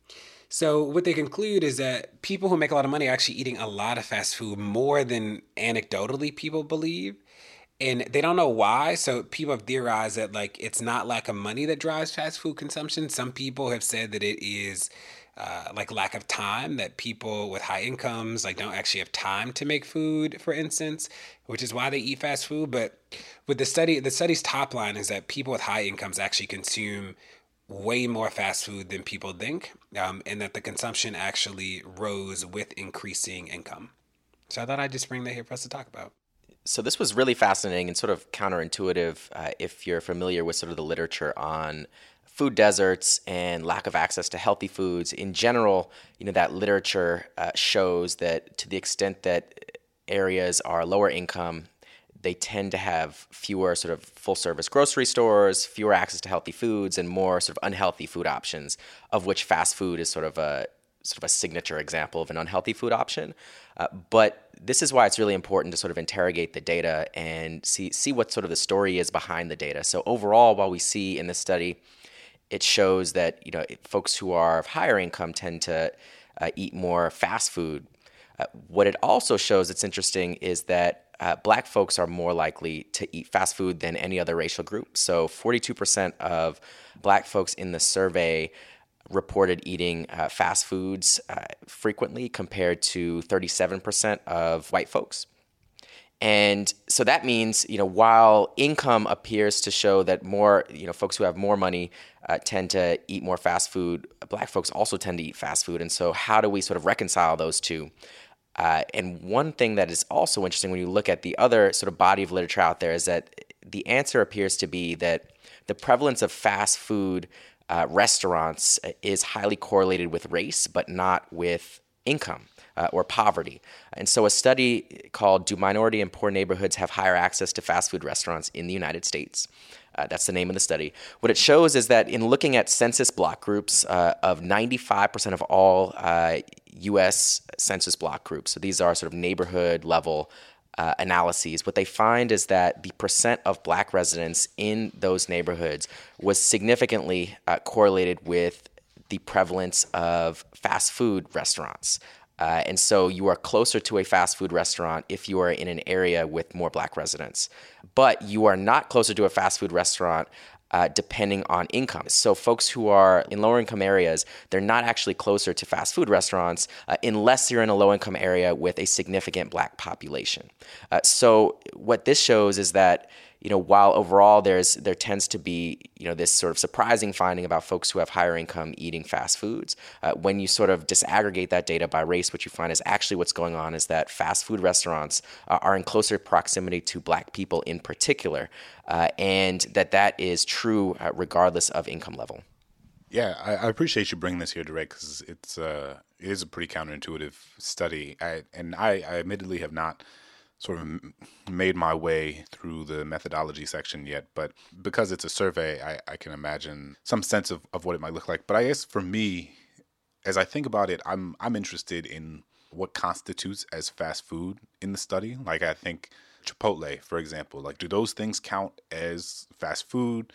So what they conclude is that people who make a lot of money are actually eating a lot of fast food, more than anecdotally people believe. And they don't know why. So people have theorized that like it's not lack of money that drives fast food consumption. Some people have said that it is uh, like lack of time, that people with high incomes like don't actually have time to make food, for instance, which is why they eat fast food. But with the study, the study's top line is that people with high incomes actually consume way more fast food than people think, um, and that the consumption actually rose with increasing income. So I thought I'd just bring that here for us to talk about. So this was really fascinating and sort of counterintuitive uh, if you're familiar with sort of the literature on food deserts and lack of access to healthy foods. In general, you know, that literature uh, shows that to the extent that areas are lower income, they tend to have fewer sort of full-service grocery stores, fewer access to healthy foods, and more sort of unhealthy food options, of which fast food is sort of a sort of a signature example of an unhealthy food option. Uh, but this is why it's really important to sort of interrogate the data and see see what sort of the story is behind the data. So overall, while we see in this study it shows that, you know, folks who are of higher income tend to uh, eat more fast food. Uh, what it also shows that's interesting is that uh, Black folks are more likely to eat fast food than any other racial group. So forty-two percent of Black folks in the survey reported eating uh, fast foods uh, frequently, compared to thirty-seven percent of white folks. And so that means, you know, while income appears to show that more, you know, folks who have more money uh, tend to eat more fast food, Black folks also tend to eat fast food. And so how do we sort of reconcile those two? Uh, and one thing that is also interesting when you look at the other sort of body of literature out there is that the answer appears to be that the prevalence of fast food uh, restaurants is highly correlated with race, but not with income. Uh, or poverty. And so a study called Do Minority and Poor Neighborhoods Have Higher Access to Fast Food Restaurants in the United States? Uh, that's the name of the study. What it shows is that in looking at census block groups uh, of ninety-five percent of all uh, U S census block groups, so these are sort of neighborhood level uh, analyses, what they find is that the percent of Black residents in those neighborhoods was significantly uh, correlated with the prevalence of fast food restaurants. Uh, and so you are closer to a fast food restaurant if you are in an area with more Black residents. But you are not closer to a fast food restaurant uh, depending on income. So folks who are in lower income areas, they're not actually closer to fast food restaurants uh, unless you're in a low income area with a significant Black population. Uh, so what this shows is that, you know, while overall there's there tends to be, you know, this sort of surprising finding about folks who have higher income eating fast foods, uh, when you sort of disaggregate that data by race, what you find is actually what's going on is that fast food restaurants uh, are in closer proximity to Black people in particular, uh, and that that is true uh, regardless of income level. Yeah, I, I appreciate you bringing this here, Direct, because it's uh, it is a pretty counterintuitive study, I, and I, I admittedly have not sort of made my way through the methodology section yet, but because it's a survey, I, I can imagine some sense of, of what it might look like. But I guess for me, as I think about it, I'm I'm interested in what constitutes as fast food in the study. Like I think Chipotle, for example, like do those things count as fast food,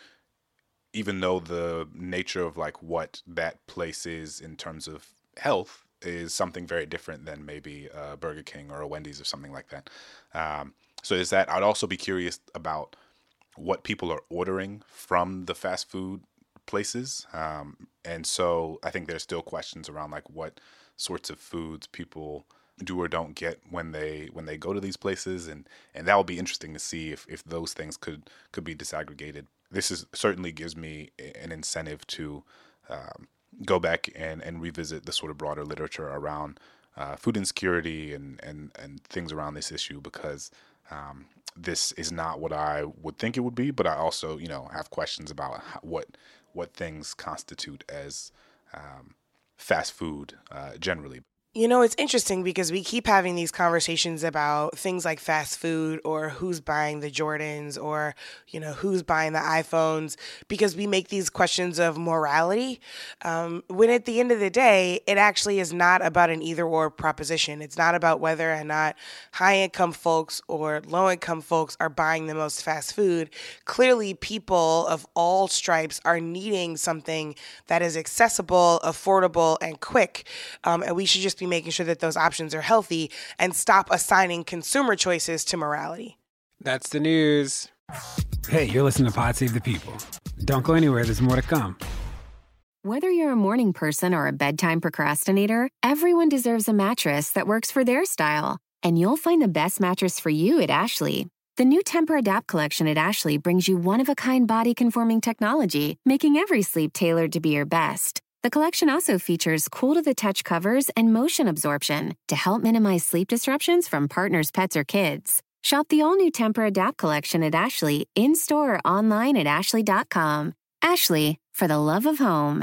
even though the nature of like what that place is in terms of health is something very different than maybe a Burger King or a Wendy's or something like that. Um, so is that, I'd also be curious about what people are ordering from the fast food places. Um, and so I think there's still questions around like what sorts of foods people do or don't get when they when they go to these places. And, and that will be interesting to see if, if those things could, could be disaggregated. This is certainly gives me an incentive to um, go back and, and revisit the sort of broader literature around uh, food insecurity and, and, and things around this issue, because um, this is not what I would think it would be, but I also, you know, have questions about how, what what things constitute as um, fast food uh, generally. You know, it's interesting because we keep having these conversations about things like fast food or who's buying the Jordans or, you know, who's buying the iPhones, because we make these questions of morality, um, when at the end of the day, it actually is not about an either or proposition. It's not about whether or not high income folks or low income folks are buying the most fast food. Clearly, people of all stripes are needing something that is accessible, affordable, and quick. Um, and we should just be making sure that those options are healthy and stop assigning consumer choices to morality. That's the news. Hey, you're listening to Pod Save the People. Don't go anywhere. There's more to come. Whether you're a morning person or a bedtime procrastinator, everyone deserves a mattress that works for their style. And you'll find the best mattress for you at Ashley. The new Tempur-Adapt collection at Ashley brings you one-of-a-kind body-conforming technology, making every sleep tailored to be your best. The collection also features cool-to-the-touch covers and motion absorption to help minimize sleep disruptions from partners, pets, or kids. Shop the all-new Tempur-Adapt collection at Ashley, in-store or online at ashley dot com. Ashley, for the love of home.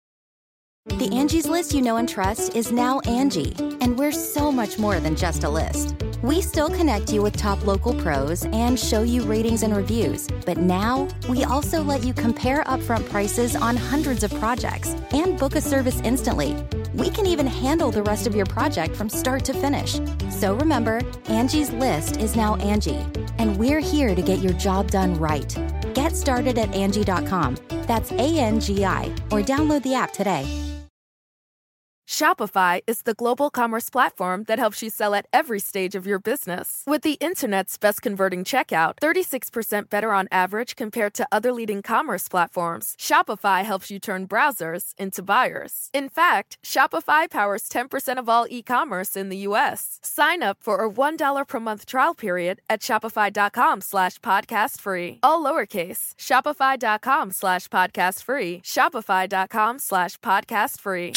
The Angie's List you know and trust is now Angie, and we're so much more than just a list. We still connect you with top local pros and show you ratings and reviews, but now we also let you compare upfront prices on hundreds of projects and book a service instantly. We can even handle the rest of your project from start to finish. So remember, Angie's List is now Angie, and we're here to get your job done right. Get started at Angie dot com. That's A N G I, or download the app today. Shopify is the global commerce platform that helps you sell at every stage of your business. With the internet's best converting checkout, thirty-six percent better on average compared to other leading commerce platforms, Shopify helps you turn browsers into buyers. In fact, Shopify powers ten percent of all e-commerce in the U S. Sign up for a one dollar per month trial period at shopify.com slash podcast free. All lowercase, shopify.com slash podcast free, shopify.com slash podcast free.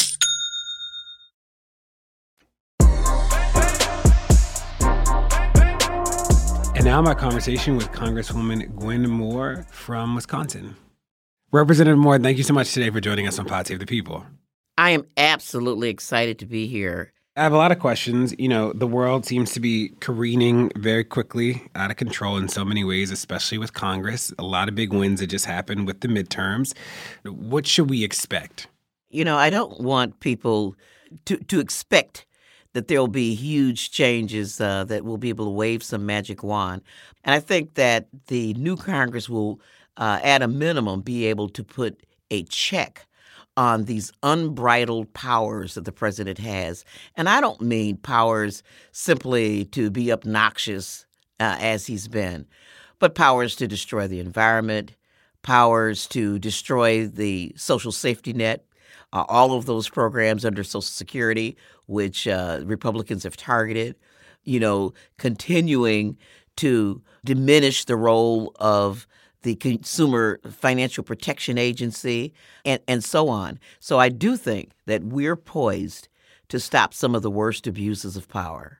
And now my conversation with Congresswoman Gwen Moore from Wisconsin. Representative Moore, thank you so much today for joining us on Pod Save the People. I am absolutely excited to be here. I have a lot of questions. You know, the world seems to be careening very quickly, out of control in so many ways, especially with Congress. A lot of big wins that just happened with the midterms. What should we expect? You know, I don't want people to, to expect that there will be huge changes uh, that we'll be able to wave some magic wand. And I think that the new Congress will, uh, at a minimum, be able to put a check on these unbridled powers that the president has. And I don't mean powers simply to be obnoxious uh, as he's been, but powers to destroy the environment, powers to destroy the social safety net, Uh, all of those programs under Social Security, which uh, Republicans have targeted, you know, continuing to diminish the role of the Consumer Financial Protection Agency, and, and so on. So I do think that we're poised to stop some of the worst abuses of power.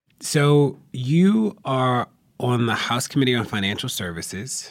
So you are on the House Committee on Financial Services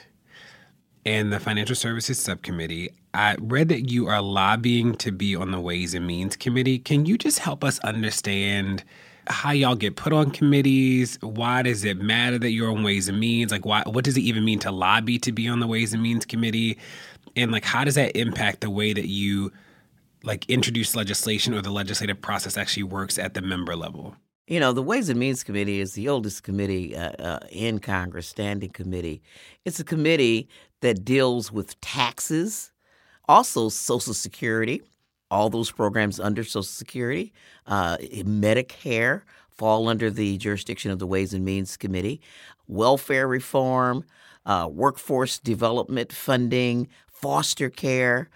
and the Financial Services Subcommittee. I read that you are lobbying to be on the Ways and Means Committee. Can you just help us understand how y'all get put on committees? Why does it matter that you're on Ways and Means? Like, why, what does it even mean to lobby to be on the Ways and Means Committee? And, like, how does that impact the way that you, like, introduce legislation or the legislative process actually works at the member level? You know, the Ways and Means Committee is the oldest committee uh, uh, in Congress, standing committee. It's a committee that deals with taxes, also Social Security, all those programs under Social Security, uh, Medicare fall under the jurisdiction of the Ways and Means Committee, welfare reform, uh, workforce development funding, foster care,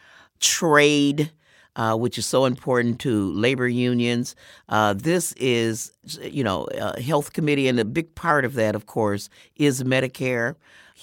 trade, Uh, which is so important to labor unions. Uh, this is, you know, a health committee, and a big part of that, of course, is Medicare.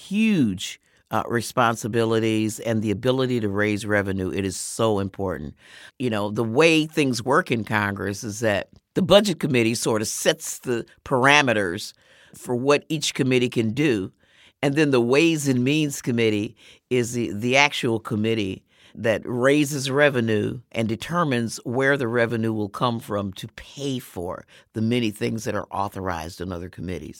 Huge uh, responsibilities and the ability to raise revenue. It is so important. You know, the way things work in Congress is that the Budget Committee sort of sets the parameters for what each committee can do, and then the Ways and Means Committee is the, the actual committee that raises revenue and determines where the revenue will come from to pay for the many things that are authorized in other committees.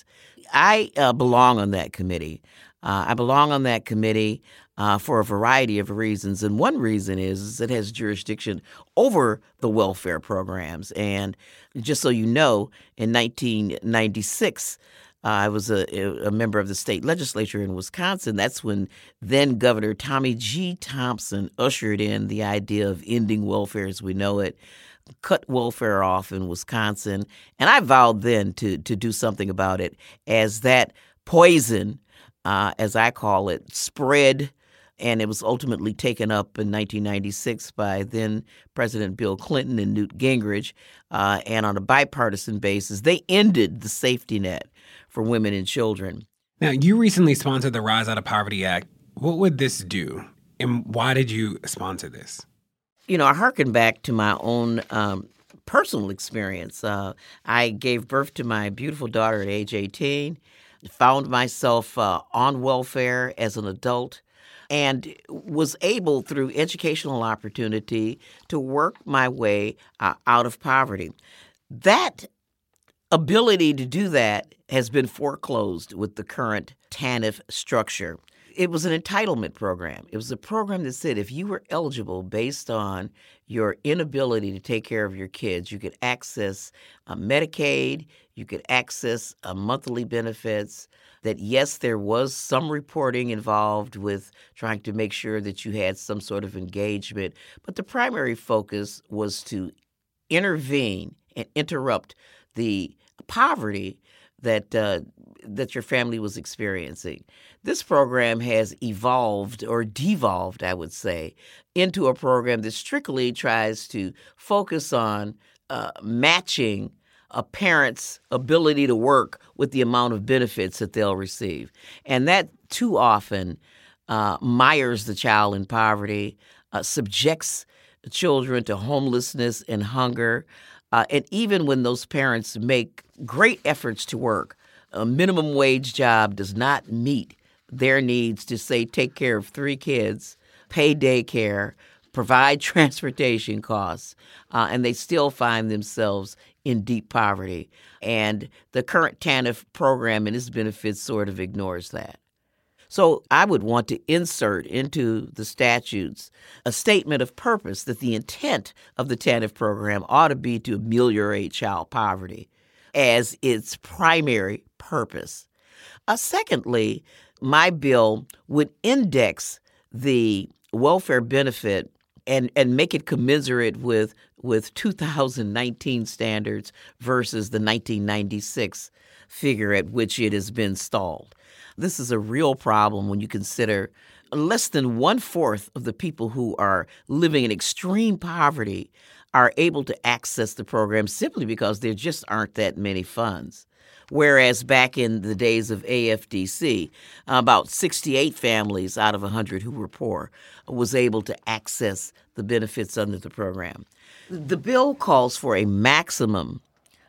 I uh, belong on that committee. Uh, I belong on that committee uh, for a variety of reasons. And one reason is, is it has jurisdiction over the welfare programs. And just so you know, in nineteen ninety-six, Uh, I was a, a member of the state legislature in Wisconsin. That's when then Governor Tommy G. Thompson ushered in the idea of ending welfare as we know it, cut welfare off in Wisconsin. And I vowed then to to do something about it as that poison, uh, as I call it, spread. And it was ultimately taken up in nineteen ninety-six by then President Bill Clinton and Newt Gingrich. Uh, and on a bipartisan basis, they ended the safety net for women and children. Now, you recently sponsored the Rise Out of Poverty Act. What would this do? And why did you sponsor this? You know, I hearken back to my own um, personal experience. Uh, I gave birth to my beautiful daughter at age eighteen, found myself uh, on welfare as an adult, and was able, through educational opportunity, to work my way uh, out of poverty. That ability to do that has been foreclosed with the current TANF structure. it was an entitlement program. It was a program that said if you were eligible based on your inability to take care of your kids, you could access uh, Medicaid, you could access uh, monthly benefits, that yes, there was some reporting involved with trying to make sure that you had some sort of engagement, but the primary focus was to intervene and interrupt the poverty that uh, that your family was experiencing. This program has evolved or devolved, I would say, into a program that strictly tries to focus on uh, matching a parent's ability to work with the amount of benefits that they'll receive. And that too often uh, mires the child in poverty, uh, subjects children to homelessness and hunger. Uh, and even when those parents make great efforts to work, a minimum wage job does not meet their needs to, say, take care of three kids, pay daycare, provide transportation costs, uh, and they still find themselves in deep poverty. And the current TANF program and its benefits sort of ignores that. So I would want to insert into the statutes a statement of purpose that the intent of the TANF program ought to be to ameliorate child poverty as its primary purpose. Uh, secondly, my bill would index the welfare benefit and, and make it commensurate with, with two thousand nineteen standards versus the nineteen ninety-six figure at which it has been stalled. This is a real problem when you consider less than one-fourth of the people who are living in extreme poverty are able to access the program simply because there just aren't that many funds. Whereas back in the days of A F D C, about sixty-eight families out of one hundred who were poor was able to access the benefits under the program. The bill calls for a maximum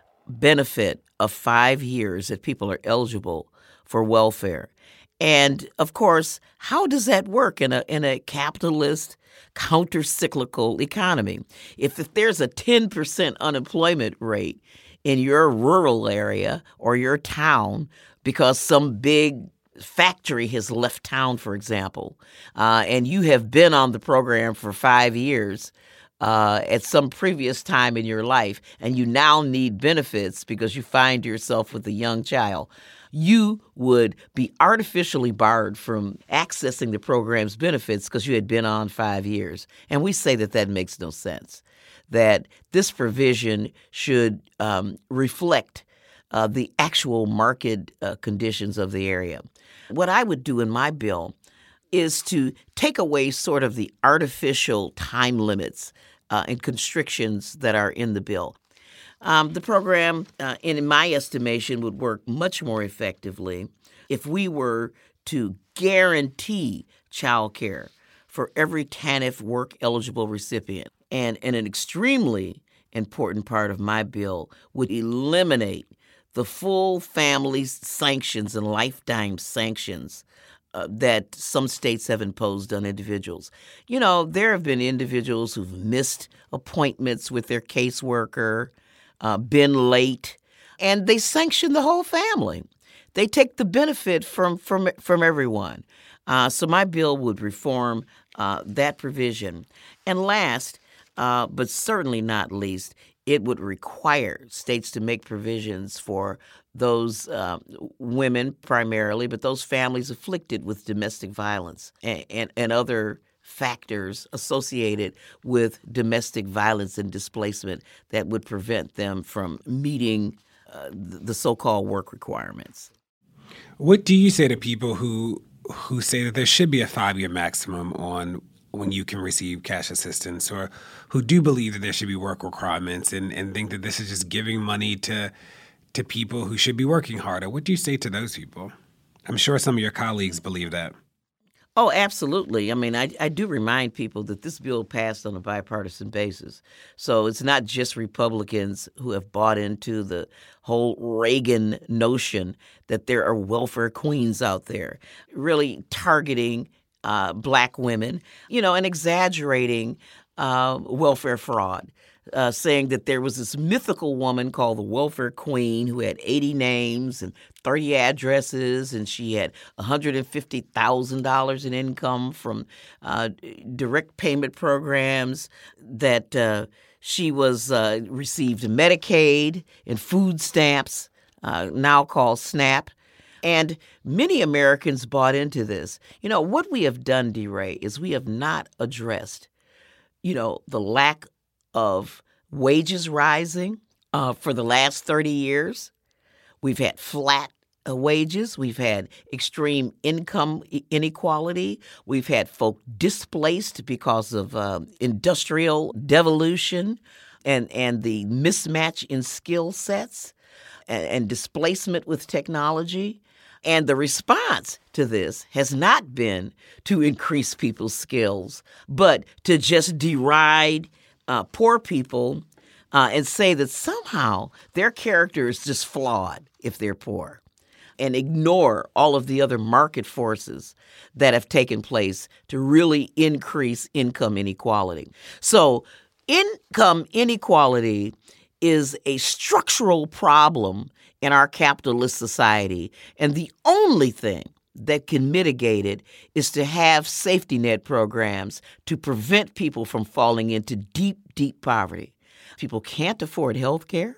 benefit of five years that people are eligible for welfare. And, of course, how does that work in a in a capitalist, counter-cyclical economy? If, if there's a ten percent unemployment rate in your rural area or your town because some big factory has left town, for example, uh, and you have been on the program for five years uh, at some previous time in your life, and you now need benefits because you find yourself with a young child, you would be artificially barred from accessing the program's benefits because you had been on five years. And we say that that makes no sense, that this provision should um, reflect uh, the actual market uh, conditions of the area. What I would do in my bill is to take away sort of the artificial time limits uh, and constrictions that are in the bill. Um, the program, uh, in my estimation, would work much more effectively if we were to guarantee child care for every TANF work-eligible recipient. And, and an extremely important part of my bill would eliminate the full family sanctions and lifetime sanctions uh, that some states have imposed on individuals. You know, there have been individuals who've missed appointments with their caseworker, uh, been late, and they sanction the whole family. They take the benefit from from from everyone. Uh, so my bill would reform uh, that provision. And last, uh, but certainly not least, it would require states to make provisions for those uh, women primarily, but those families afflicted with domestic violence and, and, and other factors associated with domestic violence and displacement that would prevent them from meeting uh, the so-called work requirements. What do you say to people who who say that there should be a five-year maximum on when you can receive cash assistance, or who do believe that there should be work requirements and, and think that this is just giving money to to people who should be working harder? What do you say to those people? I'm sure some of your colleagues believe that. Oh, absolutely. I mean, I, I do remind people that this bill passed on a bipartisan basis. So it's not just Republicans who have bought into the whole Reagan notion that there are welfare queens out there, really targeting uh, black women, you know, and exaggerating uh, welfare fraud. uh, saying that there was this mythical woman called the Welfare Queen who had eighty names and thirty addresses, and she had one hundred fifty thousand dollars in income from uh, direct payment programs, that uh, she was uh, received Medicaid and food stamps, uh, now called SNAP. And many Americans bought into this. You know, what we have done, DeRay, is we have not addressed, you know, the lack of wages rising uh, for the last thirty years. We've had flat uh, wages. We've had extreme income inequality. We've had folk displaced because of uh, industrial devolution and, and the mismatch in skill sets and, and displacement with technology. And the response to this has not been to increase people's skills, but to just deride uh, poor people uh, and say that somehow their character is just flawed if they're poor, and ignore all of the other market forces that have taken place to really increase income inequality. So income inequality is a structural problem in our capitalist society, and the only thing that can mitigate it is to have safety net programs to prevent people from falling into deep, deep poverty. People can't afford health care.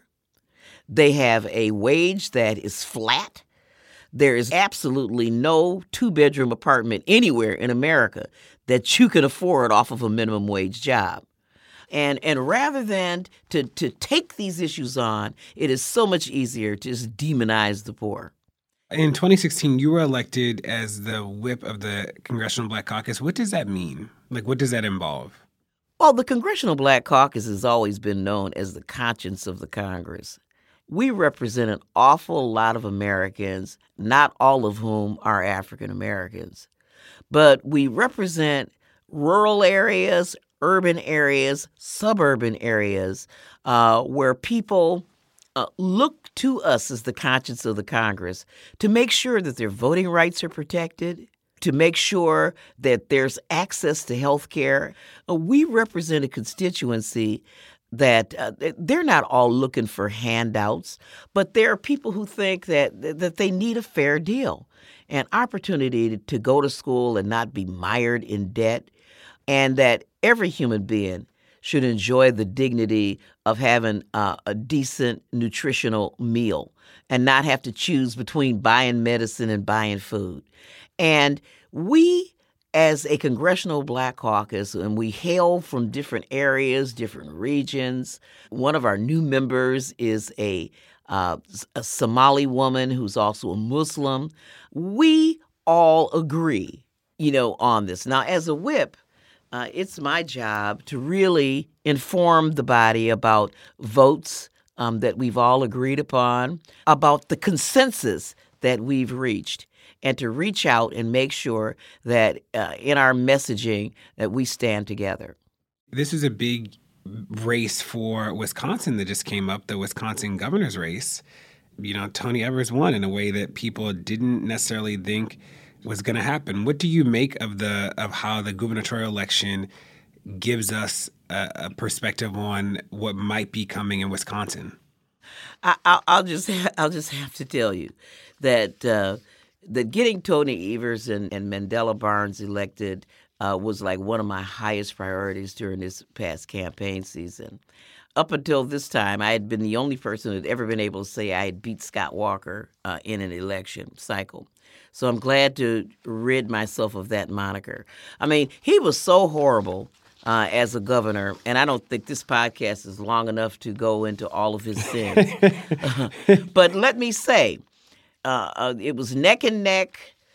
They have a wage that is flat. There is absolutely no two-bedroom apartment anywhere in America that you can afford off of a minimum wage job. And and rather than to, to take these issues on, it is so much easier to just demonize the poor. In twenty sixteen, you were elected as the whip of the Congressional Black Caucus. What does that mean? Like, what does that involve? Well, the Congressional Black Caucus has always been known as the conscience of the Congress. We represent an awful lot of Americans, not all of whom are African Americans. But we represent rural areas, urban areas, suburban areas, uh, where people uh, look to us as the conscience of the Congress to make sure that their voting rights are protected, to make sure that there's access to health care. Uh, we represent a constituency that uh, they're not all looking for handouts, but there are people who think that that they need a fair deal, an opportunity to go to school and not be mired in debt, and that every human being should enjoy the dignity of having uh, a decent nutritional meal and not have to choose between buying medicine and buying food. And we, as a Congressional Black Caucus, and we hail from different areas, different regions. One of our new members is a, uh, a Somali woman who's also a Muslim. We all agree, you know, on this. Now, as a whip, Uh, it's my job to really inform the body about votes um, that we've all agreed upon, about the consensus that we've reached, and to reach out and make sure that uh, in our messaging that we stand together. This is a big race for Wisconsin that just came up, the Wisconsin governor's race. You know, Tony Evers won in a way that people didn't necessarily think was going to happen. What do you make of the of how the gubernatorial election gives us a, a perspective on what might be coming in Wisconsin? I, I'll, I'll just I'll just have to tell you that uh, that getting Tony Evers and, and Mandela Barnes elected uh, was like one of my highest priorities during this past campaign season. Up until this time, I had been the only person who had ever been able to say I had beat Scott Walker uh, in an election cycle. So I'm glad to rid myself of that moniker. I mean, he was so horrible uh, as a governor, and I don't think this podcast is long enough to go into all of his sins. But let me say, uh, uh, it was neck and neck.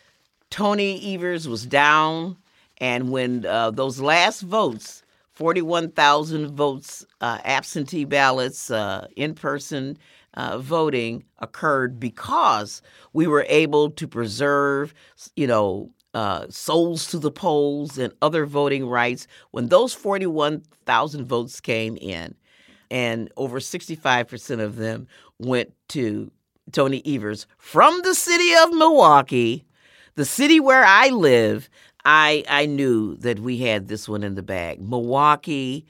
Tony Evers was down, and when uh, those last votes, forty-one thousand votes, uh, absentee ballots, uh, in-person uh, voting occurred because we were able to preserve, you know, uh, souls to the polls and other voting rights. When those forty-one thousand votes came in, and over sixty-five percent of them went to Tony Evers from the city of Milwaukee, the city where I live, I, I knew that we had this one in the bag. Milwaukee,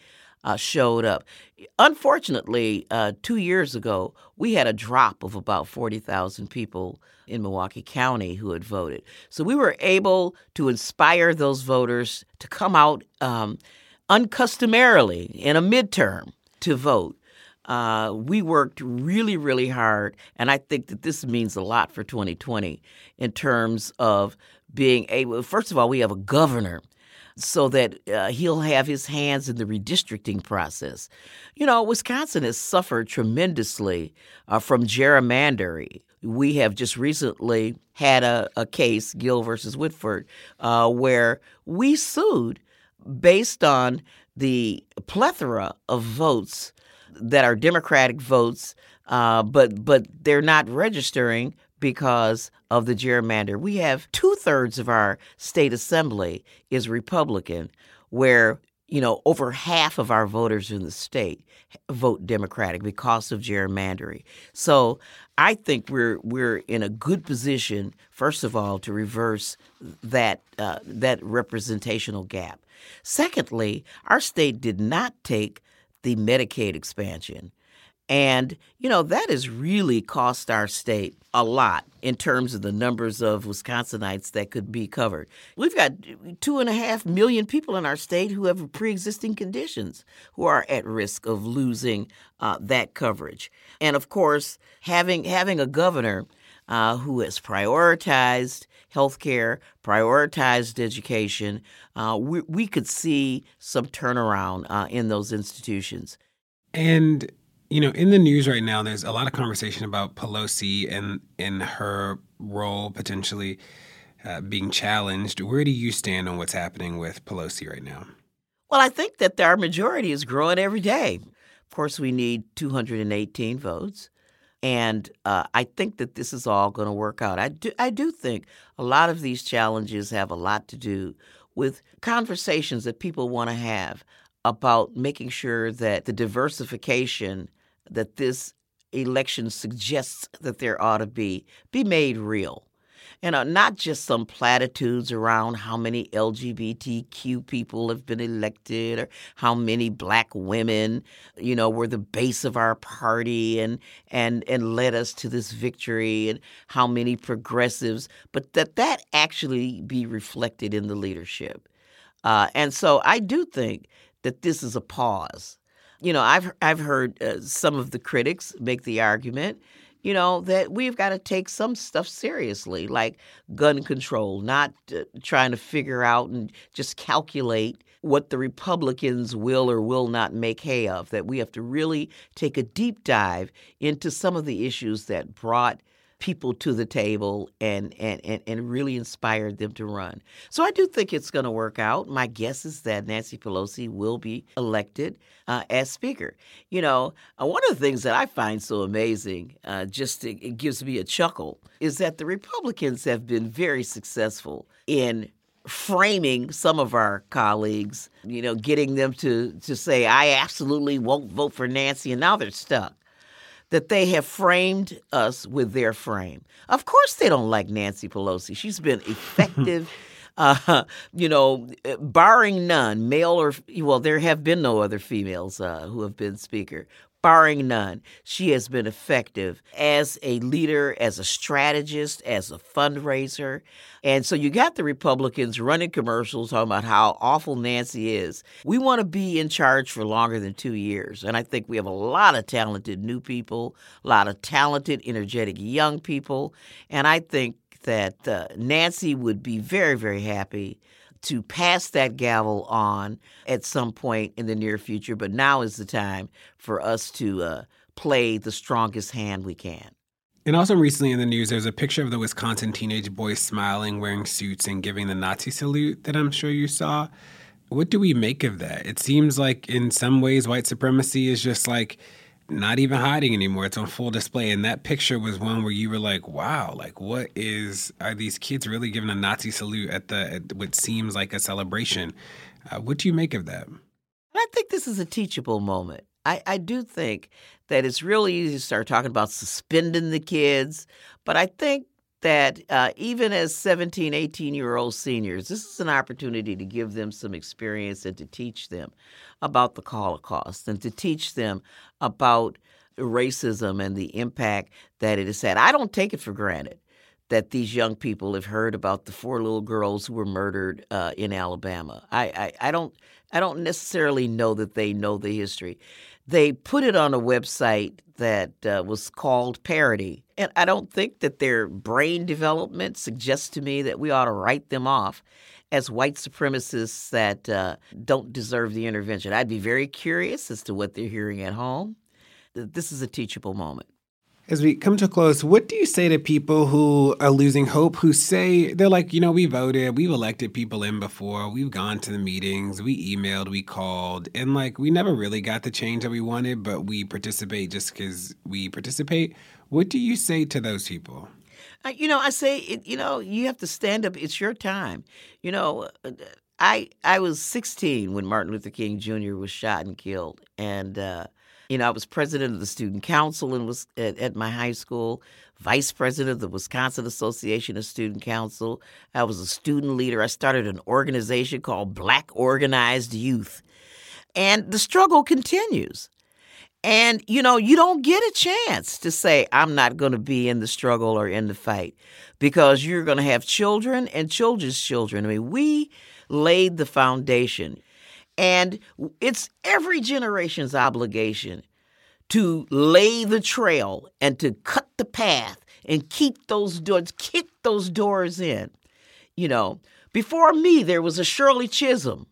uh, showed up. Unfortunately, uh, two years ago, we had a drop of about forty thousand people in Milwaukee County who had voted. So we were able to inspire those voters to come out um, uncustomarily in a midterm to vote. Uh, we worked really, really hard, and I think that this means a lot for twenty twenty in terms of being able, first of all, we have a governor so that uh, he'll have his hands in the redistricting process. You know, Wisconsin has suffered tremendously uh, from gerrymandering. We have just recently had a, a case, Gill versus Whitford, uh, where we sued based on the plethora of votes that are Democratic votes, uh, but but they're not registering because of the gerrymander. We have two-thirds of our state assembly is Republican, where, you know, over half of our voters in the state vote Democratic because of gerrymandering. So I think we're we're in a good position, first of all, to reverse that uh, that representational gap. Secondly, our state did not take the Medicaid expansion. And, you know, that has really cost our state a lot in terms of the numbers of Wisconsinites that could be covered. We've got two and a half million people in our state who have pre-existing conditions who are at risk of losing uh, that coverage. And, of course, having having a governor uh, who has prioritized health care, prioritized education, uh, we, we could see some turnaround uh, in those institutions. And you know, in the news right now, there's a lot of conversation about Pelosi and, and her role potentially uh, being challenged. Where do you stand on what's happening with Pelosi right now? Well, I think that our majority is growing every day. Of course, we need two hundred eighteen votes. And uh, I think that this is all going to work out. I do, I do think a lot of these challenges have a lot to do with conversations that people want to have about making sure that the diversification that this election suggests that there ought to be, be made real. And uh, not just some platitudes around how many L G B T Q people have been elected or how many black women, you know, were the base of our party and and and led us to this victory, and how many progressives, but that that actually be reflected in the leadership. Uh, and so I do think that this is a pause. You know, I've I've heard uh, some of the critics make the argument, you know, that we've got to take some stuff seriously, like gun control, not uh, trying to figure out and just calculate what the Republicans will or will not make hay of, that we have to really take a deep dive into some of the issues that brought people to the table and, and, and, and really inspired them to run. So I do think it's going to work out. My guess is that Nancy Pelosi will be elected uh, as Speaker. You know, uh, one of the things that I find so amazing, uh, just to, it gives me a chuckle, is that the Republicans have been very successful in framing some of our colleagues, you know, getting them to, to say, I absolutely won't vote for Nancy, and now they're stuck. That they have framed us with their frame. Of course they don't like Nancy Pelosi. She's been effective, uh, you know, barring none, male or, well, there have been no other females uh, who have been Speaker. Barring none, she has been effective as a leader, as a strategist, as a fundraiser. And so you got the Republicans running commercials talking about how awful Nancy is. We want to be in charge for longer than two years. And I think we have a lot of talented new people, a lot of talented, energetic young people. And I think that uh, Nancy would be very, very happy to pass that gavel on at some point in the near future. But now is the time for us to uh, play the strongest hand we can. And also recently in the news, there's a picture of the Wisconsin teenage boy smiling, wearing suits, and giving the Nazi salute that I'm sure you saw. What do we make of that? It seems like in some ways white supremacy is just like not even hiding anymore. It's on full display. And that picture was one where you were like, wow, like what is, are these kids really giving a Nazi salute at the at what seems like a celebration? Uh, what do you make of that? I think this is a teachable moment. I, I do think that it's really easy to start talking about suspending the kids, but I think that uh, even as seventeen, eighteen-year-old seniors, this is an opportunity to give them some experience and to teach them about the Holocaust and to teach them about racism and the impact that it has had. I don't take it for granted that these young people have heard about the four little girls who were murdered uh, in Alabama. I, I, I don't I don't necessarily know that they know the history. They put it on a website that uh, was called Parody. And I don't think that their brain development suggests to me that we ought to write them off as white supremacists that uh, don't deserve the intervention. I'd be very curious as to what they're hearing at home. This is a teachable moment. As we come to a close, what do you say to people who are losing hope, who say, they're like, you know, we voted, we've elected people in before, we've gone to the meetings, we emailed, we called, and like we never really got the change that we wanted, but we participate just because we participate. What do you say to those people? Uh, you know, I say, it, you know, you have to stand up. It's your time. You know, I I was sixteen when Martin Luther King Junior was shot and killed, and uh You know, I was president of the student council and was at, at my high school, vice president of the Wisconsin Association of Student Council. I was a student leader. I started an organization called Black Organized Youth. And the struggle continues. And, you know, you don't get a chance to say, I'm not going to be in the struggle or in the fight, because you're going to have children and children's children. I mean, we laid the foundation. And it's every generation's obligation to lay the trail and to cut the path and keep those doors, kick those doors in. You know, before me, there was a Shirley Chisholm,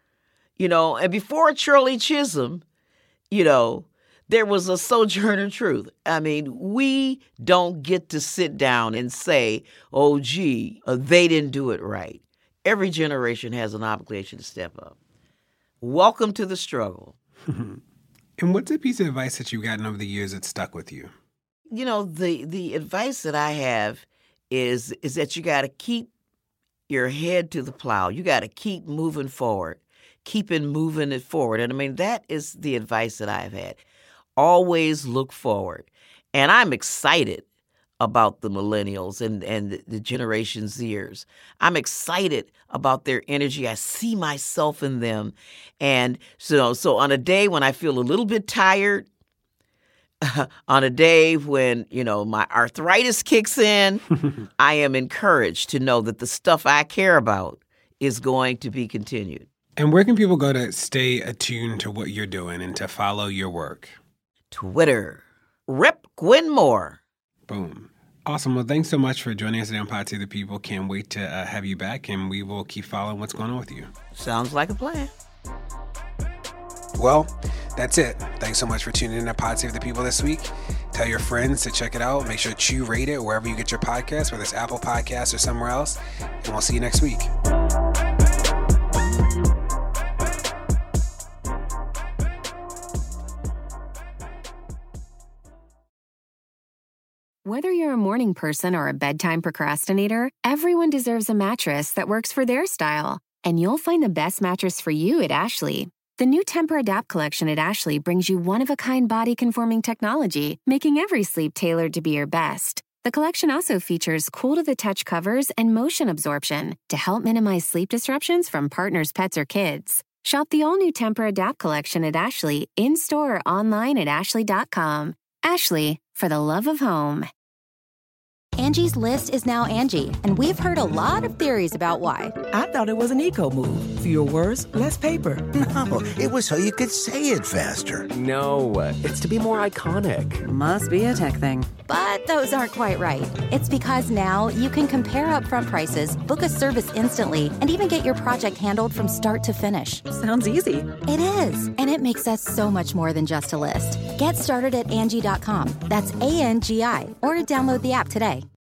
you know, and before Shirley Chisholm, you know, there was a Sojourner Truth. I mean, we don't get to sit down and say, oh, gee, uh, they didn't do it right. Every generation has an obligation to step up. Welcome to the struggle. And what's a piece of advice that you've gotten over the years that stuck with you? You know, the the advice that I have is is that you got to keep your head to the plow. You got to keep moving forward, keeping moving it forward. And I mean, that is the advice that I've had. Always look forward. And I'm excited about the millennials and, and the Generation Zers. I'm excited about their energy. I see myself in them. And so, so on a day when I feel a little bit tired, on a day when, you know, my arthritis kicks in, I am encouraged to know that the stuff I care about is going to be continued. And where can people go to stay attuned to what you're doing and to follow your work? Twitter, Rep Gwen Moore. Boom. Awesome. Well, thanks so much for joining us today on Pod Save the People. Can't wait to uh, have you back, and we will keep following what's going on with you. Sounds like a plan. Well, that's it. Thanks so much for tuning in to Pod Save the People this week. Tell your friends to check it out. Make sure to rate it wherever you get your podcasts, whether it's Apple Podcasts or somewhere else. And we'll see you next week. Whether you're a morning person or a bedtime procrastinator, everyone deserves a mattress that works for their style. And you'll find the best mattress for you at Ashley. The new Tempur-Adapt collection at Ashley brings you one-of-a-kind body-conforming technology, making every sleep tailored to be your best. The collection also features cool-to-the-touch covers and motion absorption to help minimize sleep disruptions from partners, pets, or kids. Shop the all-new Tempur-Adapt collection at Ashley, in-store or online at ashley dot com. Ashley, for the love of home. Angie's List is now Angie, and we've heard a lot of theories about why. I thought it was an eco move. Fewer words, less paper. No, it was so you could say it faster. No, it's to be more iconic. Must be a tech thing. But those aren't quite right. It's because now you can compare upfront prices, book a service instantly, and even get your project handled from start to finish. Sounds easy. It is, and it makes us so much more than just a list. Get started at Angie dot com. That's A N G I, or download the app today.